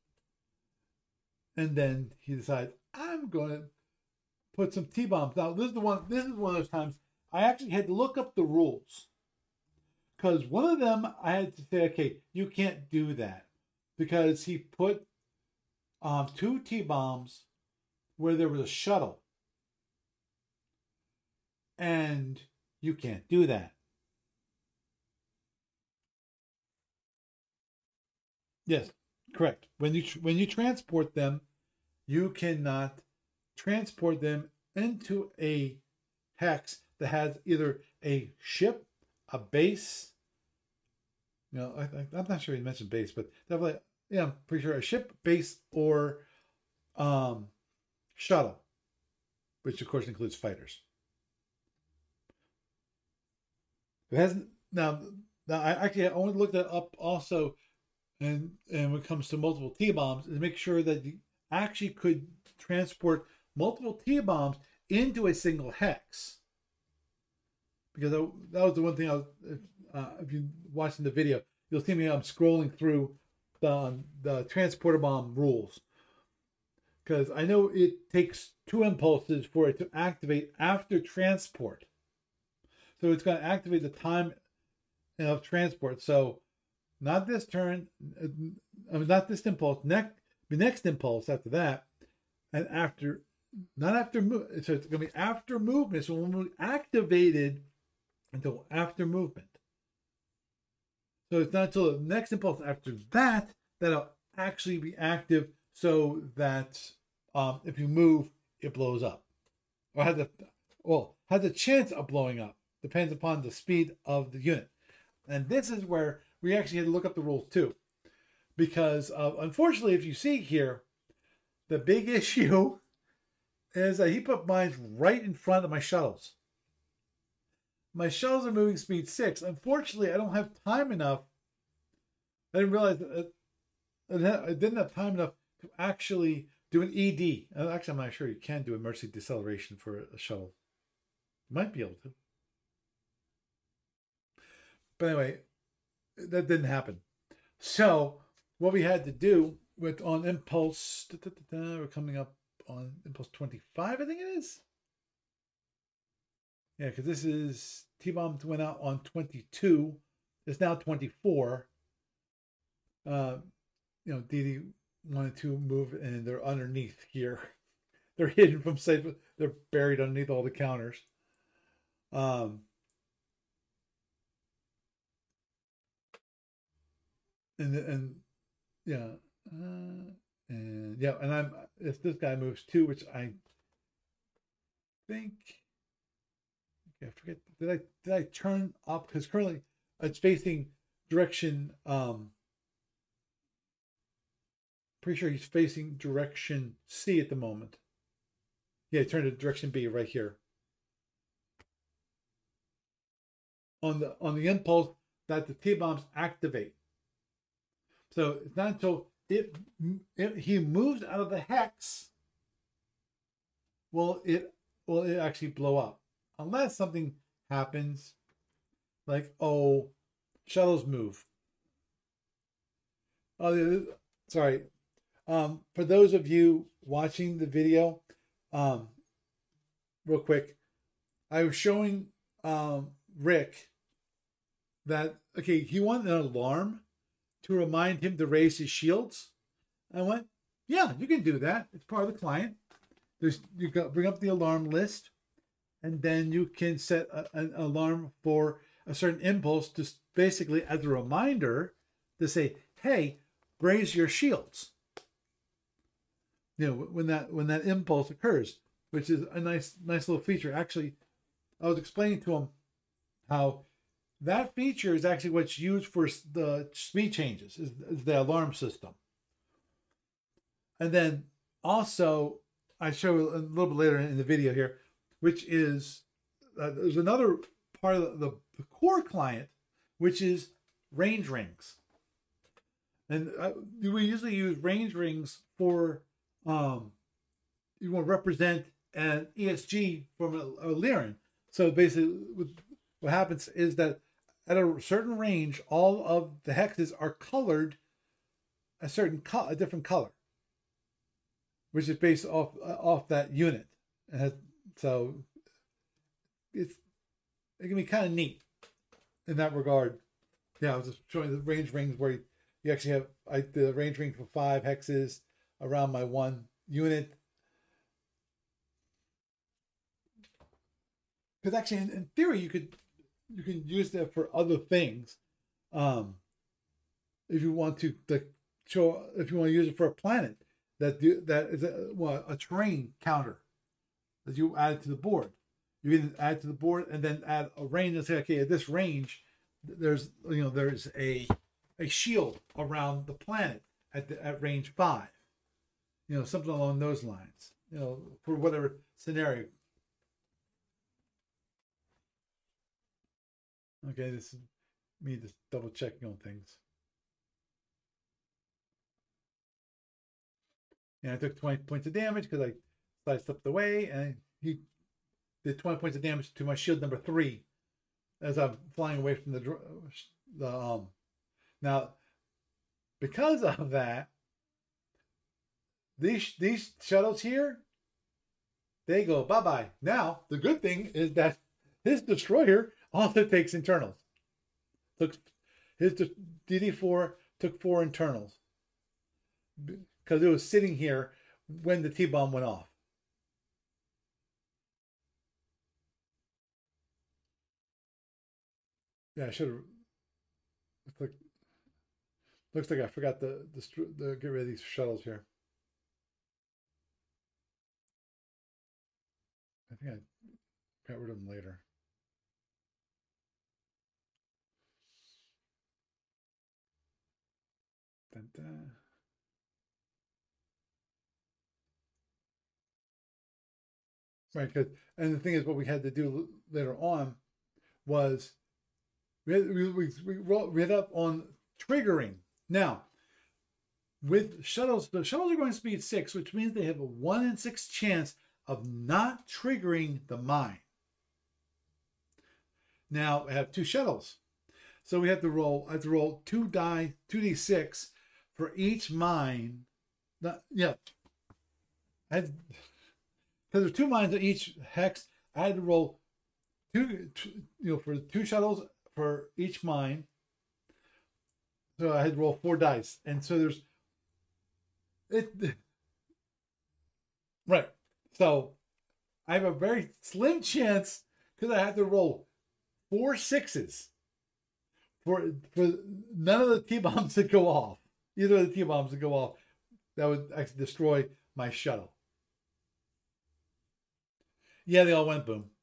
And then he decides, I'm going to put some T-bombs. Now, this is the one, this is one of those times I actually had to look up the rules. Because one of them, I had to say, okay, you can't do that. Because he put um, two T-bombs where there was a shuttle. And you can't do that. Yes, correct. When you when you transport them, you cannot transport them into a hex that has either a ship, a base. You know, I, I, I'm not sure he mentioned base, but definitely, yeah, I'm pretty sure a ship, base, or um, shuttle, which of course includes fighters. It hasn't now. Now, I actually I only looked that up also. And and when it comes to multiple T-bombs, is make sure that you actually could transport multiple T-bombs into a single hex. Because that, that was the one thing I was, uh, if you're watching the video, you'll see me, I'm scrolling through the, um, the transporter bomb rules. Because I know it takes two impulses for it to activate after transport. So it's going to activate the time of transport. So not this turn, I mean, not this impulse, next, the next impulse after that, and after, not after, so it's going to be after movement. So when we activated until after movement. So it's not until the next impulse after that that'll actually be active so that um, if you move, it blows up. Or has a, well, has a chance of blowing up. Depends upon the speed of the unit. And this is where we actually had to look up the rules too. Because uh, unfortunately, if you see here, The big issue is that he put mine right in front of my shuttles. My shuttles are moving speed six. Unfortunately, I don't have time enough. I didn't realize that I didn't have time enough to actually do an E D. Actually, I'm not sure you can do emergency deceleration for a shuttle. You might be able to. But anyway, that didn't happen. So what we had to do with on Impulse, da, da, da, da, we're coming up on Impulse twenty-five, I think it is. Yeah, because this is T-Bomb went out on twenty-two. It's now twenty-four. Uh, you know, D D wanted to move, and they're underneath here. They're hidden from sight. They're buried underneath all the counters. Um, and and yeah, uh, and yeah, and I'm if this guy moves too, which I think. I forget. Did I did I turn up? Because currently it's facing direction. Um, pretty sure he's facing direction C at the moment. Yeah, turn to direction B right here. On the on the impulse that the T-bombs activate. So it's not until it, it he moves out of the hex will it will it actually blow up. Unless something happens, like, oh, shuttles move. Oh, sorry. Um, for those of you watching the video, um, real quick, I was showing um, Rick that, okay, he wanted an alarm to remind him to raise his shields. I went, yeah, you can do that. It's part of the client. There's you got bring up the alarm list. And then you can set a, an alarm for a certain impulse to basically as a reminder to say, hey, raise your shields. You know, when that when that impulse occurs, which is a nice nice little feature. Actually, I was explaining to him how that feature is actually what's used for the speed changes, is, is the alarm system. And then also, I show a little bit later in the video here, which is, uh, there's another part of the, the core client, which is range rings. And uh, we usually use range rings for, um, you want to represent an E S G from a, a Lyran. So basically what happens is that at a certain range, all of the hexes are colored a certain co- a different color, which is based off uh, off that unit. And has, so it's it can be kind of neat in that regard. Yeah, I was just showing the range rings where you, you actually have I the range ring for five hexes around my one unit. Because actually, in, in theory, you could you can use that for other things. Um, if you want to, to show, if you want to use it for a planet that do, that is a, well, a terrain counter that you add to the board. You can add to the board and then add a range and say, okay, at this range, there's you know there's a a shield around the planet at the, at range five. You know, something along those lines. You know, for whatever scenario. Okay, this is me just double checking on things. And I took twenty points of damage because I side slipped away, and he did twenty points of damage to my shield number three as I'm flying away from the the um. Now, because of that, these these shuttles here, they go bye bye. Now the good thing is that his destroyer also takes internals. Took his D D four took four internals because it was sitting here when the T-bomb went off. Yeah, I should have. Looks like looks like I forgot the the, the get rid of these shuttles here. I think I got rid of them later. Dun, dun. right? Because and the thing is, what we had to do later on was we had, we we we read up on triggering. Now, with shuttles, the shuttles are going speed six, which means they have a one in six chance of not triggering the mine. Now I have two shuttles, so we have to roll. I have to roll two die, two d six for each mine. Not, yeah, I had because there's two mines at each hex. I had to roll two, two, you know, for two shuttles for each mine. So I had to roll four dice, and so there's it. Right. So I have a very slim chance because I have to roll four sixes for for none of the T bombs to go off. Either of the T bombs to go off, that would actually destroy my shuttle. Yeah, they all went boom.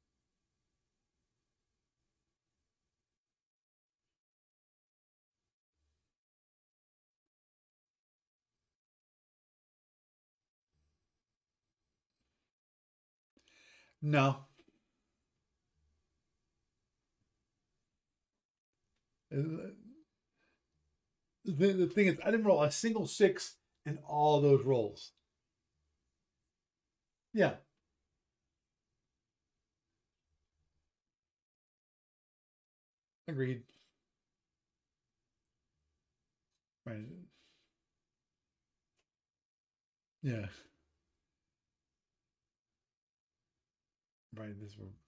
No. The, the thing is, I didn't roll a single six in all those rolls. Yeah. Agreed. Right. Yeah. Right. This one.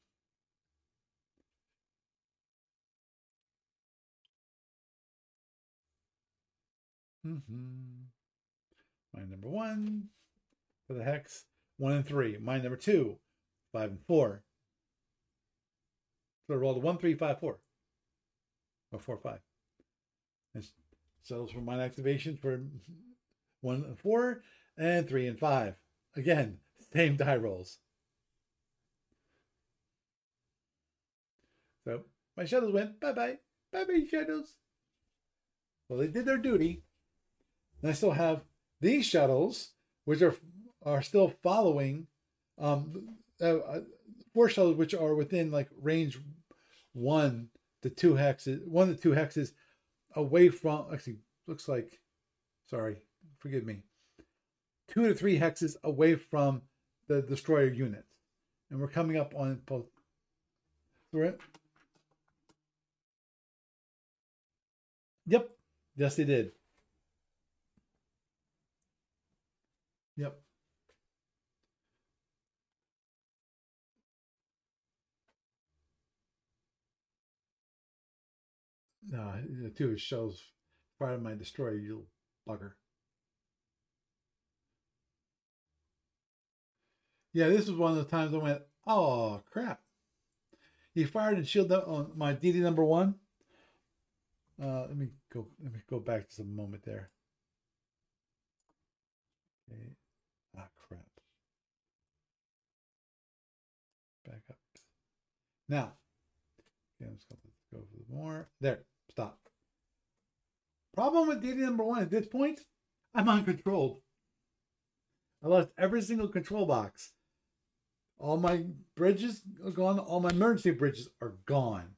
Mm-hmm. Mine number one for the hex. One and three. Mine number two. Five and four. So I rolled a one, three, five, four. Or four, five. It settles for mine activation for one and four and three and five. Again, same die rolls. So my shuttles went bye bye. Bye bye, shuttles. Well, they did their duty. And I still have these shuttles, which are are still following um, uh, four shuttles, which are within like range one to two hexes, one to two hexes away from. Actually, looks like. Sorry, forgive me. Two to three hexes away from the destroyer unit, and we're coming up on both. Right? Yep. Yes, they did. Yep. No, the two shells fired my destroyer, you bugger. Yeah, this was one of the times I went, oh crap. He fired and shielded up on my D D number one. Uh, let me go. Let me go back to some moment there. Okay. Ah, crap. Back up. Now, okay, I'm just going to go for more. There. Stop. Problem with D D number one at this point, I'm uncontrolled. I lost every single control box. All my bridges are gone. All my emergency bridges are gone.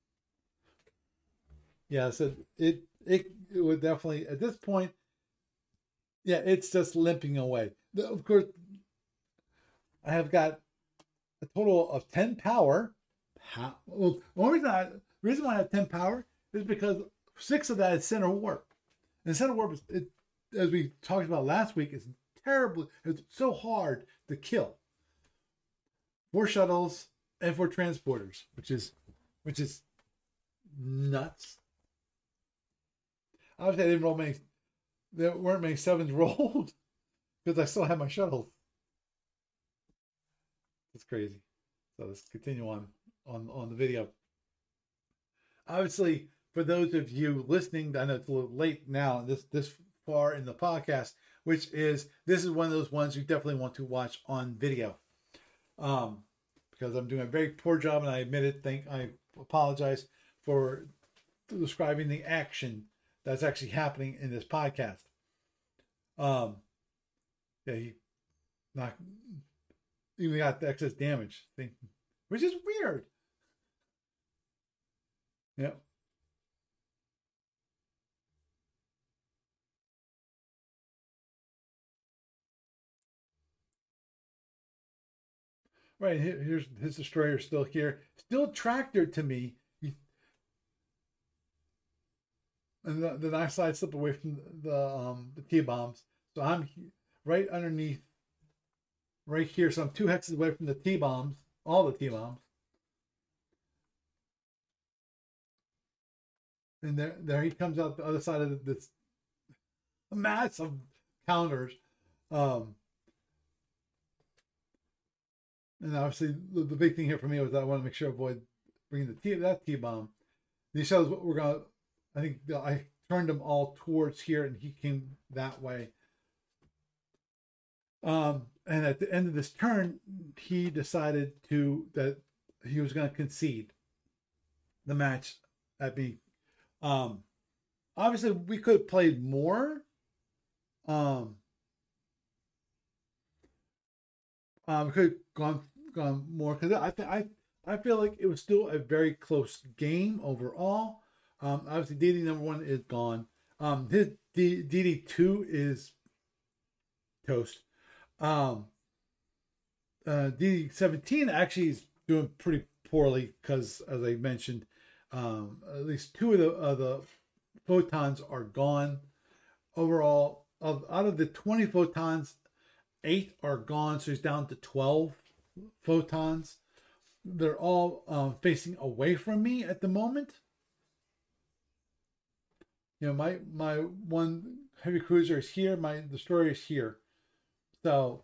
Yeah, so it it it would definitely at this point. Yeah, it's just limping away. Of course, I have got a total of ten power. Well, the only reason, I, the reason why I have ten power is because six of that is center warp. And center warp is, it, as we talked about last week, is terribly, it's so hard to kill. Four shuttles and four transporters, which is, which is nuts. Obviously, I didn't roll many. There weren't many sevens rolled because I still have my shuttles. It's crazy. So let's continue on on on the video. Obviously, for those of you listening, I know it's a little late now, this this far in the podcast, which is this is one of those ones you definitely want to watch on video, um, because I'm doing a very poor job, and I admit it. Think I apologize for describing the action that's actually happening in this podcast. Um, yeah, he not even got the excess damage thing, which is weird. Yeah. Right. Here, here's his destroyer still here, still tractor to me. And the, then I side slip away from the um, the T bombs. So I'm right underneath, right here. So I'm two hexes away from the T bombs, all the T bombs. And there, there he comes out the other side of this mass of counters. Um, and obviously, the, the big thing here for me was that I want to make sure I avoid bringing the T that T bomb. These shows what we're gonna. I think I turned them all towards here, and he came that way. Um, and at the end of this turn, he decided to that he was going to concede the match at me. Um, obviously, we could have played more. Um, um, we could have gone gone more because I think I I feel like it was still a very close game overall. Um, obviously, D D number one is gone. Um, his D D two is toast. Um, uh, D seventeen actually is doing pretty poorly because, as I mentioned, um, at least two of the of the photons are gone. Overall, of out of the twenty photons, eight are gone, so he's down to twelve photons. They're all um, facing away from me at the moment. You know, my my one heavy cruiser is here, my destroyer is here. So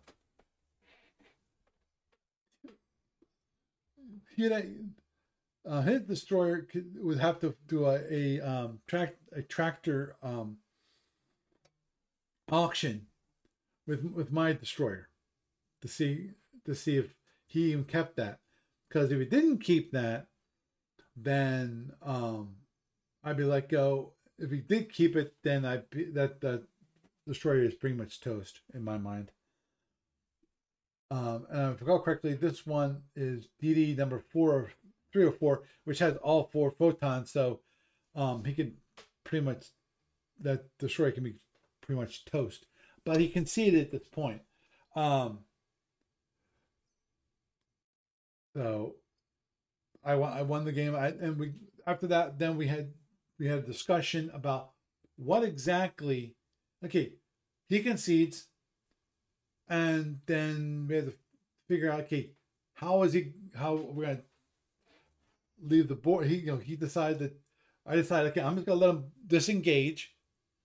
he uh, his destroyer could, would have to do a, a um track a tractor um auction with with my destroyer to see to see if he even kept that. Because if he didn't keep that, then um I'd be let go. If he did keep it, then I that that destroyer is pretty much toast in my mind. Um, and if I recall correctly, this one is D D number four or three or four, which has all four photons. So um, he can pretty much that destroyer can be pretty much toast. But he conceded at this point. Um, so I won. I won the game. I, and we after that, then we had we had a discussion about what exactly. Okay, he concedes, and then we had to figure out. Okay, how is he? How we're gonna leave the board? He, you know, he decided that. I decided. Okay, I'm just gonna let him disengage.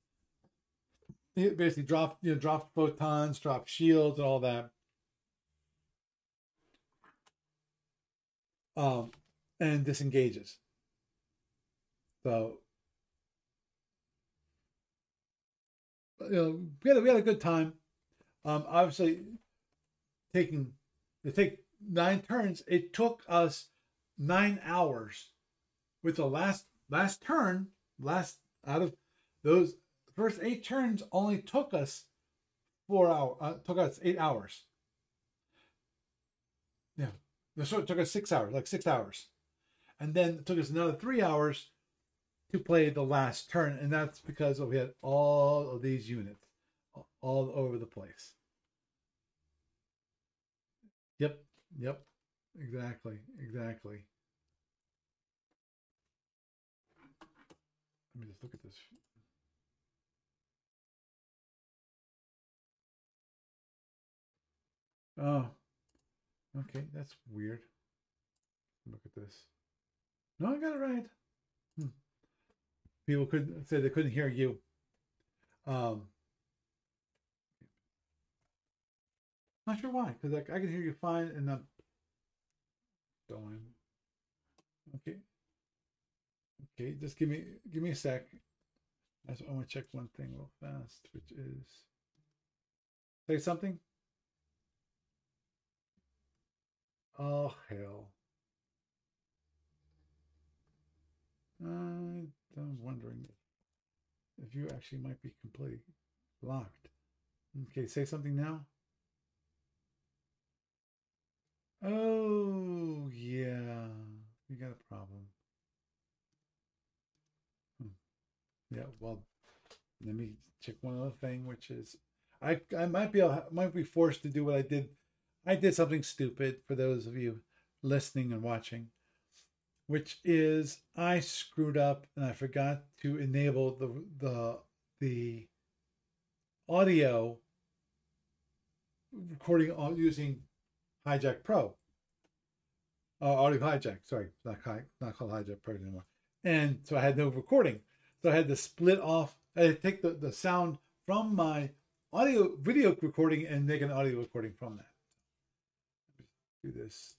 He basically dropped, you know, dropped photons, dropped shields, and all that. Um, and disengages. So, you know, we had a, we had a good time. Um, obviously, taking to take nine turns, it took us nine hours. With the last last turn, last out of those first eight turns, only took us four hours. Uh, took us eight hours. Yeah, so it took us six hours, like six hours, and then it took us another three hours to play the last turn, and that's because we had all of these units all over the place. Yep, yep, exactly, exactly. Let me just look at this. Oh, okay, that's weird. Look at this. No, I got it right. Hmm. People could say they couldn't hear you. Um, not sure why, because like I can hear you fine, and I'm going. Okay, okay, just give me give me a sec. I just want to check one thing real fast, which is say something. Oh hell! Uh, I'm wondering if you actually might be completely locked. Okay, say something now. Oh, yeah. You got a problem. Hmm. Yeah, well, let me check one other thing, which is I I might be might be forced to do what I did. I did something stupid for those of you listening and watching, which is I screwed up and I forgot to enable the the the audio recording on using Hijack Pro. Uh, audio Hijack, sorry, not not called Hijack Pro anymore. And so I had no recording, so I had to split off. I had to take the, the sound from my audio video recording and make an audio recording from that. Do this.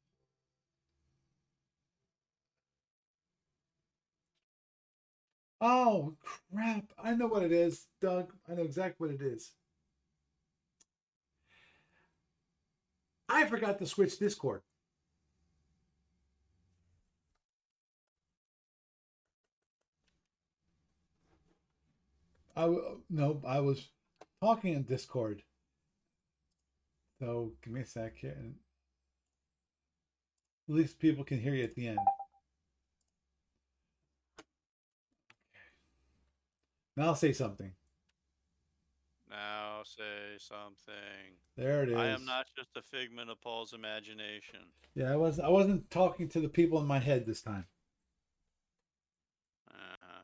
Oh crap! I know what it is, Doug. I know exactly what it is. I forgot to switch Discord. I no, I was talking in Discord. So give me a second. At least people can hear you at the end. Now I'll say something. Now say something. There it is. I am not just a figment of Paul's imagination. Yeah, I was I wasn't talking to the people in my head this time. Uh,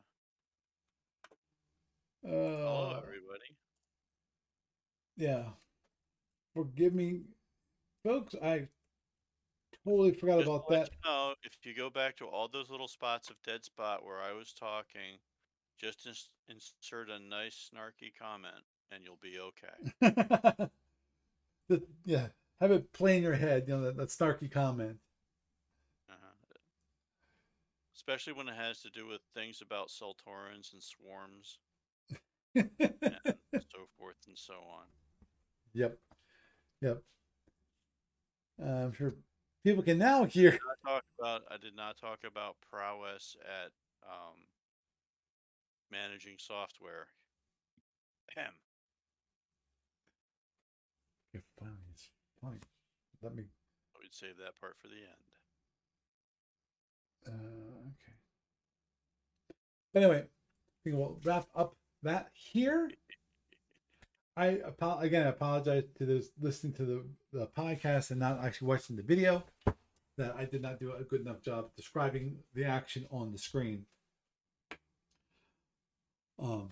Uh, hello, everybody. Yeah. Forgive me, folks. I totally forgot Just about to let that. you know, if you go back to all those little spots of dead spot where I was talking, just ins- insert a nice snarky comment, and you'll be okay. the, yeah, have it play in your head. You know that, that snarky comment. Uh-huh. Especially when it has to do with things about Sultorans and swarms and so forth and so on. Yep. Yep. Uh, I'm sure people can now hear. I did not talk about, I did not talk about prowess at um, managing software. Ahem. Okay, fine. It's fine. Let me. We'd save that part for the end. Uh, okay. But anyway, I think we'll wrap up that here. I again I apologize to those listening to the, the podcast and not actually watching the video. That I did not do a good enough job describing the action on the screen. Um,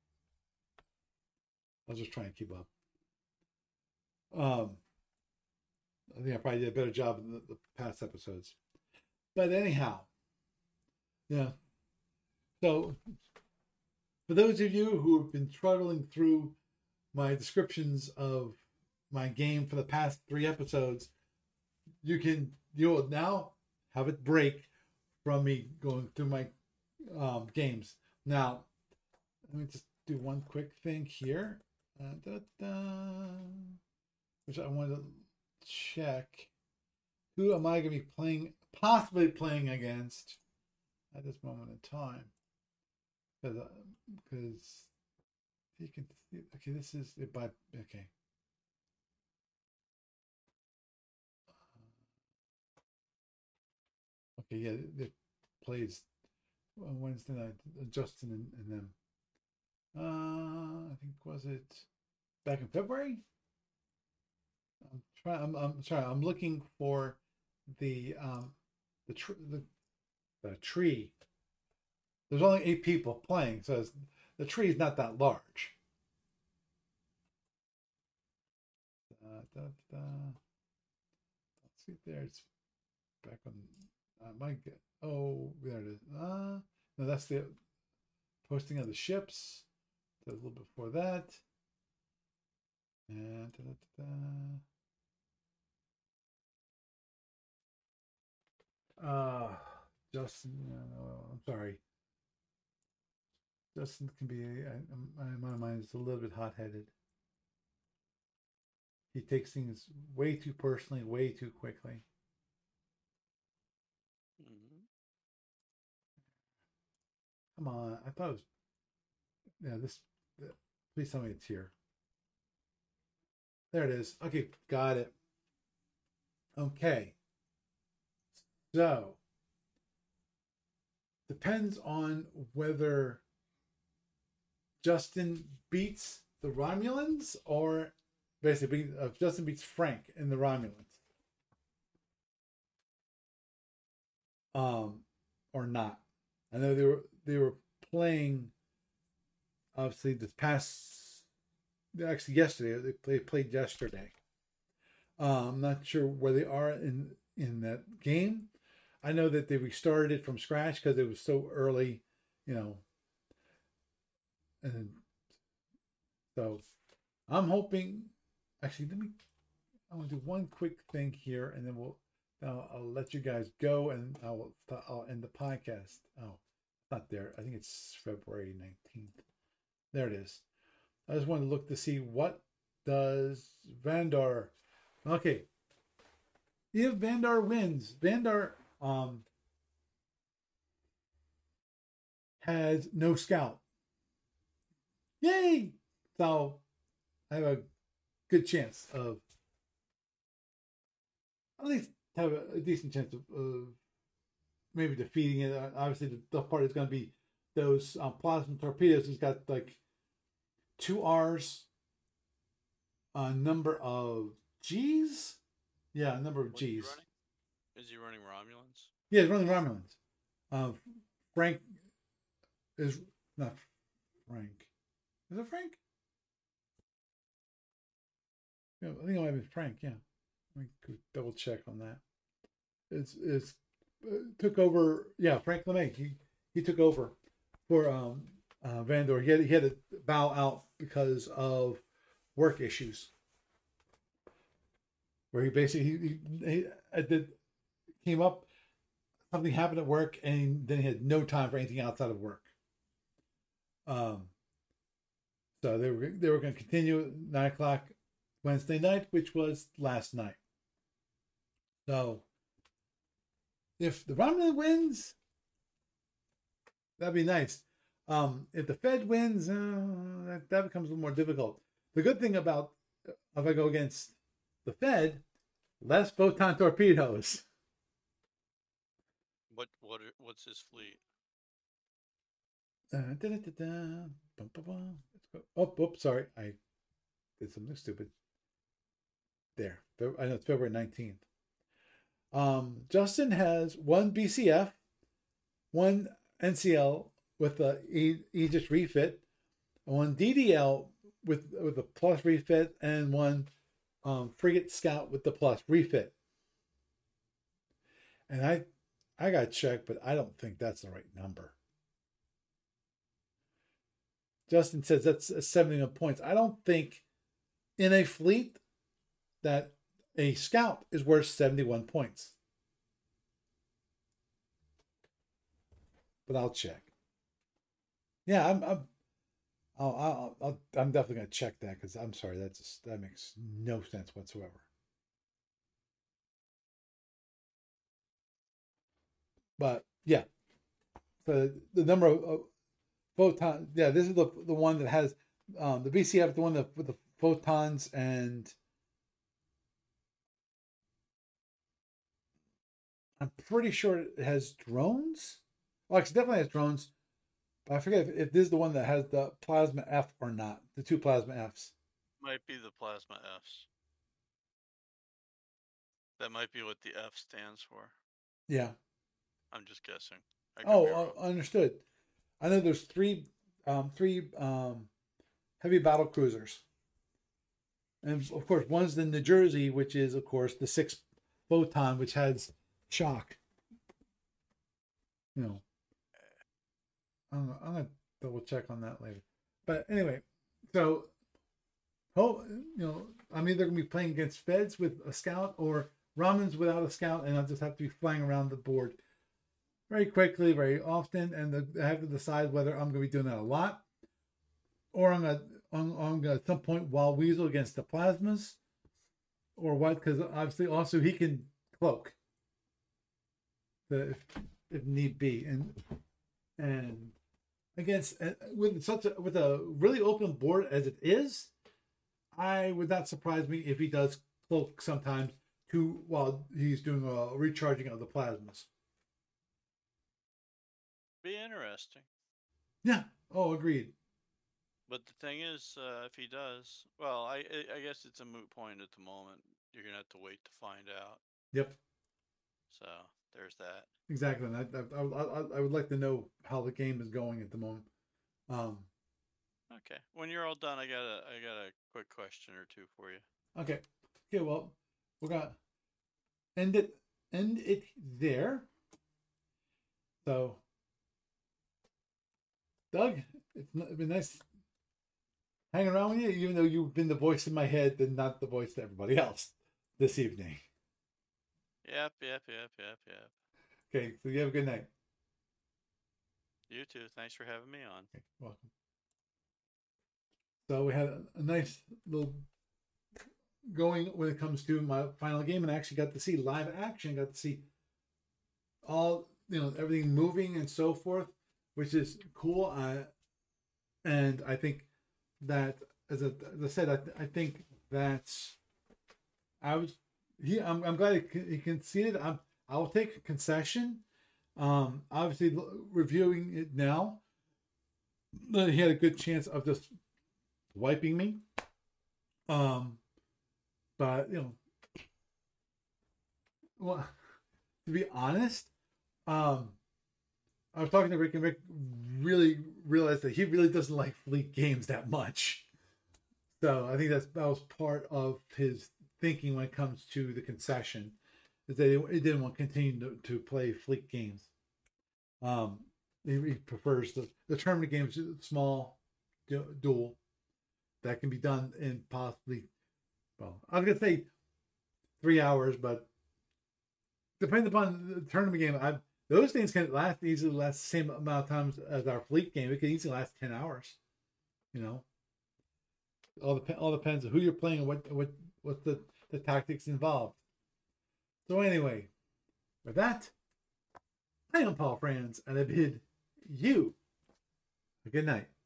I was just trying to keep up. Um, I think I probably did a better job in the, the past episodes. But anyhow, yeah. So for those of you who have been struggling through my descriptions of my game for the past three episodes, you can you will now have it break from me going through my um, games. Now, let me just do one quick thing here. Uh, da, da, which I want to check. Who am I going to be playing, possibly playing against at this moment in time? Because because you can see, okay, this is it by okay. Okay, yeah, it plays on Wednesday night. Justin and, and them. Uh, I think was it back in February. I'm trying. I'm, I'm sorry. I'm looking for the um the tr- the the tree. There's only eight people playing, so the tree is not that large. Uh, da, da. Let's see there. It's back on. I might get. Oh, there it is. Uh, no, that's the posting of the ships. A little before that. And da, da, da. Uh, Justin, uh, I'm sorry. Justin can be, in my mind, is a little bit hot headed. He takes things way too personally, way too quickly. Mm-hmm. Come on, I thought it was. Yeah, this. Please tell me it's here. There it is. Okay, got it. Okay. So, depends on whether Justin beats the Romulans or basically uh, Justin beats Frank in the Romulans. Um, or not. I know they were they were playing obviously this past actually yesterday. They played, played yesterday. Uh, I'm not sure where they are in in that game. I know that they restarted it from scratch because it was so early, you know. And so I'm hoping. Actually, let me. I want to do one quick thing here, and then we'll. I'll, I'll let you guys go, and I'll I'll end the podcast. Oh, not there. I think it's February nineteenth. There it is. I just wanted to look to see what does Vandar. Okay. If Vandar wins, Vandar um has no scout. Yay! So I have a good chance of at least have a, a decent chance of, of maybe defeating it. Uh, obviously, the tough part is going to be those um, plasma torpedoes. He's got like two R's, a number of G's. Yeah, a number of What's he G's. running? Is he running Romulans? Yeah, he's running Romulans. Um, Frank is not Frank. Is it Frank? Yeah, I think it might be Frank. Yeah, let me double check on that. It's it's uh, took over. Yeah, Frank LeMay. He he took over for um uh, Vandar. He had he had to bow out because of work issues. Where he basically he, he, he did came up, something happened at work, and then he had no time for anything outside of work. Um. So they were they were going to continue at nine o'clock Wednesday night, which was last night. So if the Romulan wins, that'd be nice. Um, if the Fed wins, uh, that, that becomes a little more difficult. The good thing about if I go against the Fed, less photon torpedoes. What what are- what's his fleet? Uh, da, da, da, da, bum, bum, bum. Let's go. Oh, oops, sorry. I did something stupid. There. I know it's February nineteenth. Um, Justin has one B C F, one N C L with the e- Aegis refit, one D D L with with a plus refit, and one um, frigate scout with the plus refit. And I I got checked, but I don't think that's the right number. Justin says that's seventy-one points. I don't think in a fleet that a scout is worth seventy-one points. But I'll check. Yeah, I'm I'm I'll, I'll, I'll I'm definitely going to check that because I'm sorry, that's just, that makes no sense whatsoever. But yeah, the the number of, of photon. Yeah, this is the the one that has um, the B C F, the one that with the photons, and I'm pretty sure it has drones. Well, it definitely has drones. But I forget if, if this is the one that has the plasma F or not. The two plasma Fs. Might be the plasma Fs. That might be what the F stands for. Yeah. I'm just guessing. I could be Oh, wrong. uh, understood. I know there's three, um, three um, heavy battle cruisers, and of course one's the New Jersey, which is of course the six photon, which has shock. You know, I'm, I'm gonna double check on that later. But anyway, so oh, you know, I'm either gonna be playing against Feds with a scout or Romulans without a scout, and I'll just have to be flying around the board very quickly, very often, and the, I have to decide whether I'm going to be doing that a lot, or I'm going to, I'm, I'm going to at some point Wild Weasel against the plasmas, or what? Because obviously, also he can cloak, the, if if need be, and and against uh, with such a, with a really open board as it is, I would not surprise me if he does cloak sometimes to while he's doing a recharging of the plasmas. Be interesting. Yeah. Oh, agreed. But the thing is, uh, if he does, well, I I guess it's a moot point at the moment. You're gonna have to wait to find out. Yep. So there's that. Exactly. And I, I, I, I would like to know how the game is going at the moment. Um, okay. When you're all done, I got a I got a quick question or two for you. Okay. Okay. Well, we're gonna end it end it there. So, Doug, it's been nice hanging around with you, even though you've been the voice in my head and not the voice to everybody else this evening. Yep, yep, yep, yep, yep. Okay, so you have a good night. You too. Thanks for having me on. Okay, welcome. So we had a, a nice little going when it comes to my final game, and I actually got to see live action, got to see all, you know, everything moving and so forth, which is cool. I, and I think that, as I, as I said, I, I think that's, I was, he, I'm, I'm glad he, he conceded. I'm, I'll take a concession. Um, obviously, reviewing it now, he had a good chance of just wiping me. Um, but, you know, well, to be honest, um, I was talking to Rick, and Rick really realized that he really doesn't like Fleet games that much. So I think that's that was part of his thinking when it comes to the concession, is that he, he didn't want to continue to, to play Fleet games. Um, he, he prefers the, the tournament games, small, du- dual, that can be done in possibly, well, I was going to say three hours, but depending upon the tournament game, I those things can last easily last the same amount of times as our Fleet game. It can easily last ten hours. You know, all dep- all depends on who you're playing and what what what the, the tactics involved. So anyway, with that, I am Paul Franz, and I bid you a good night.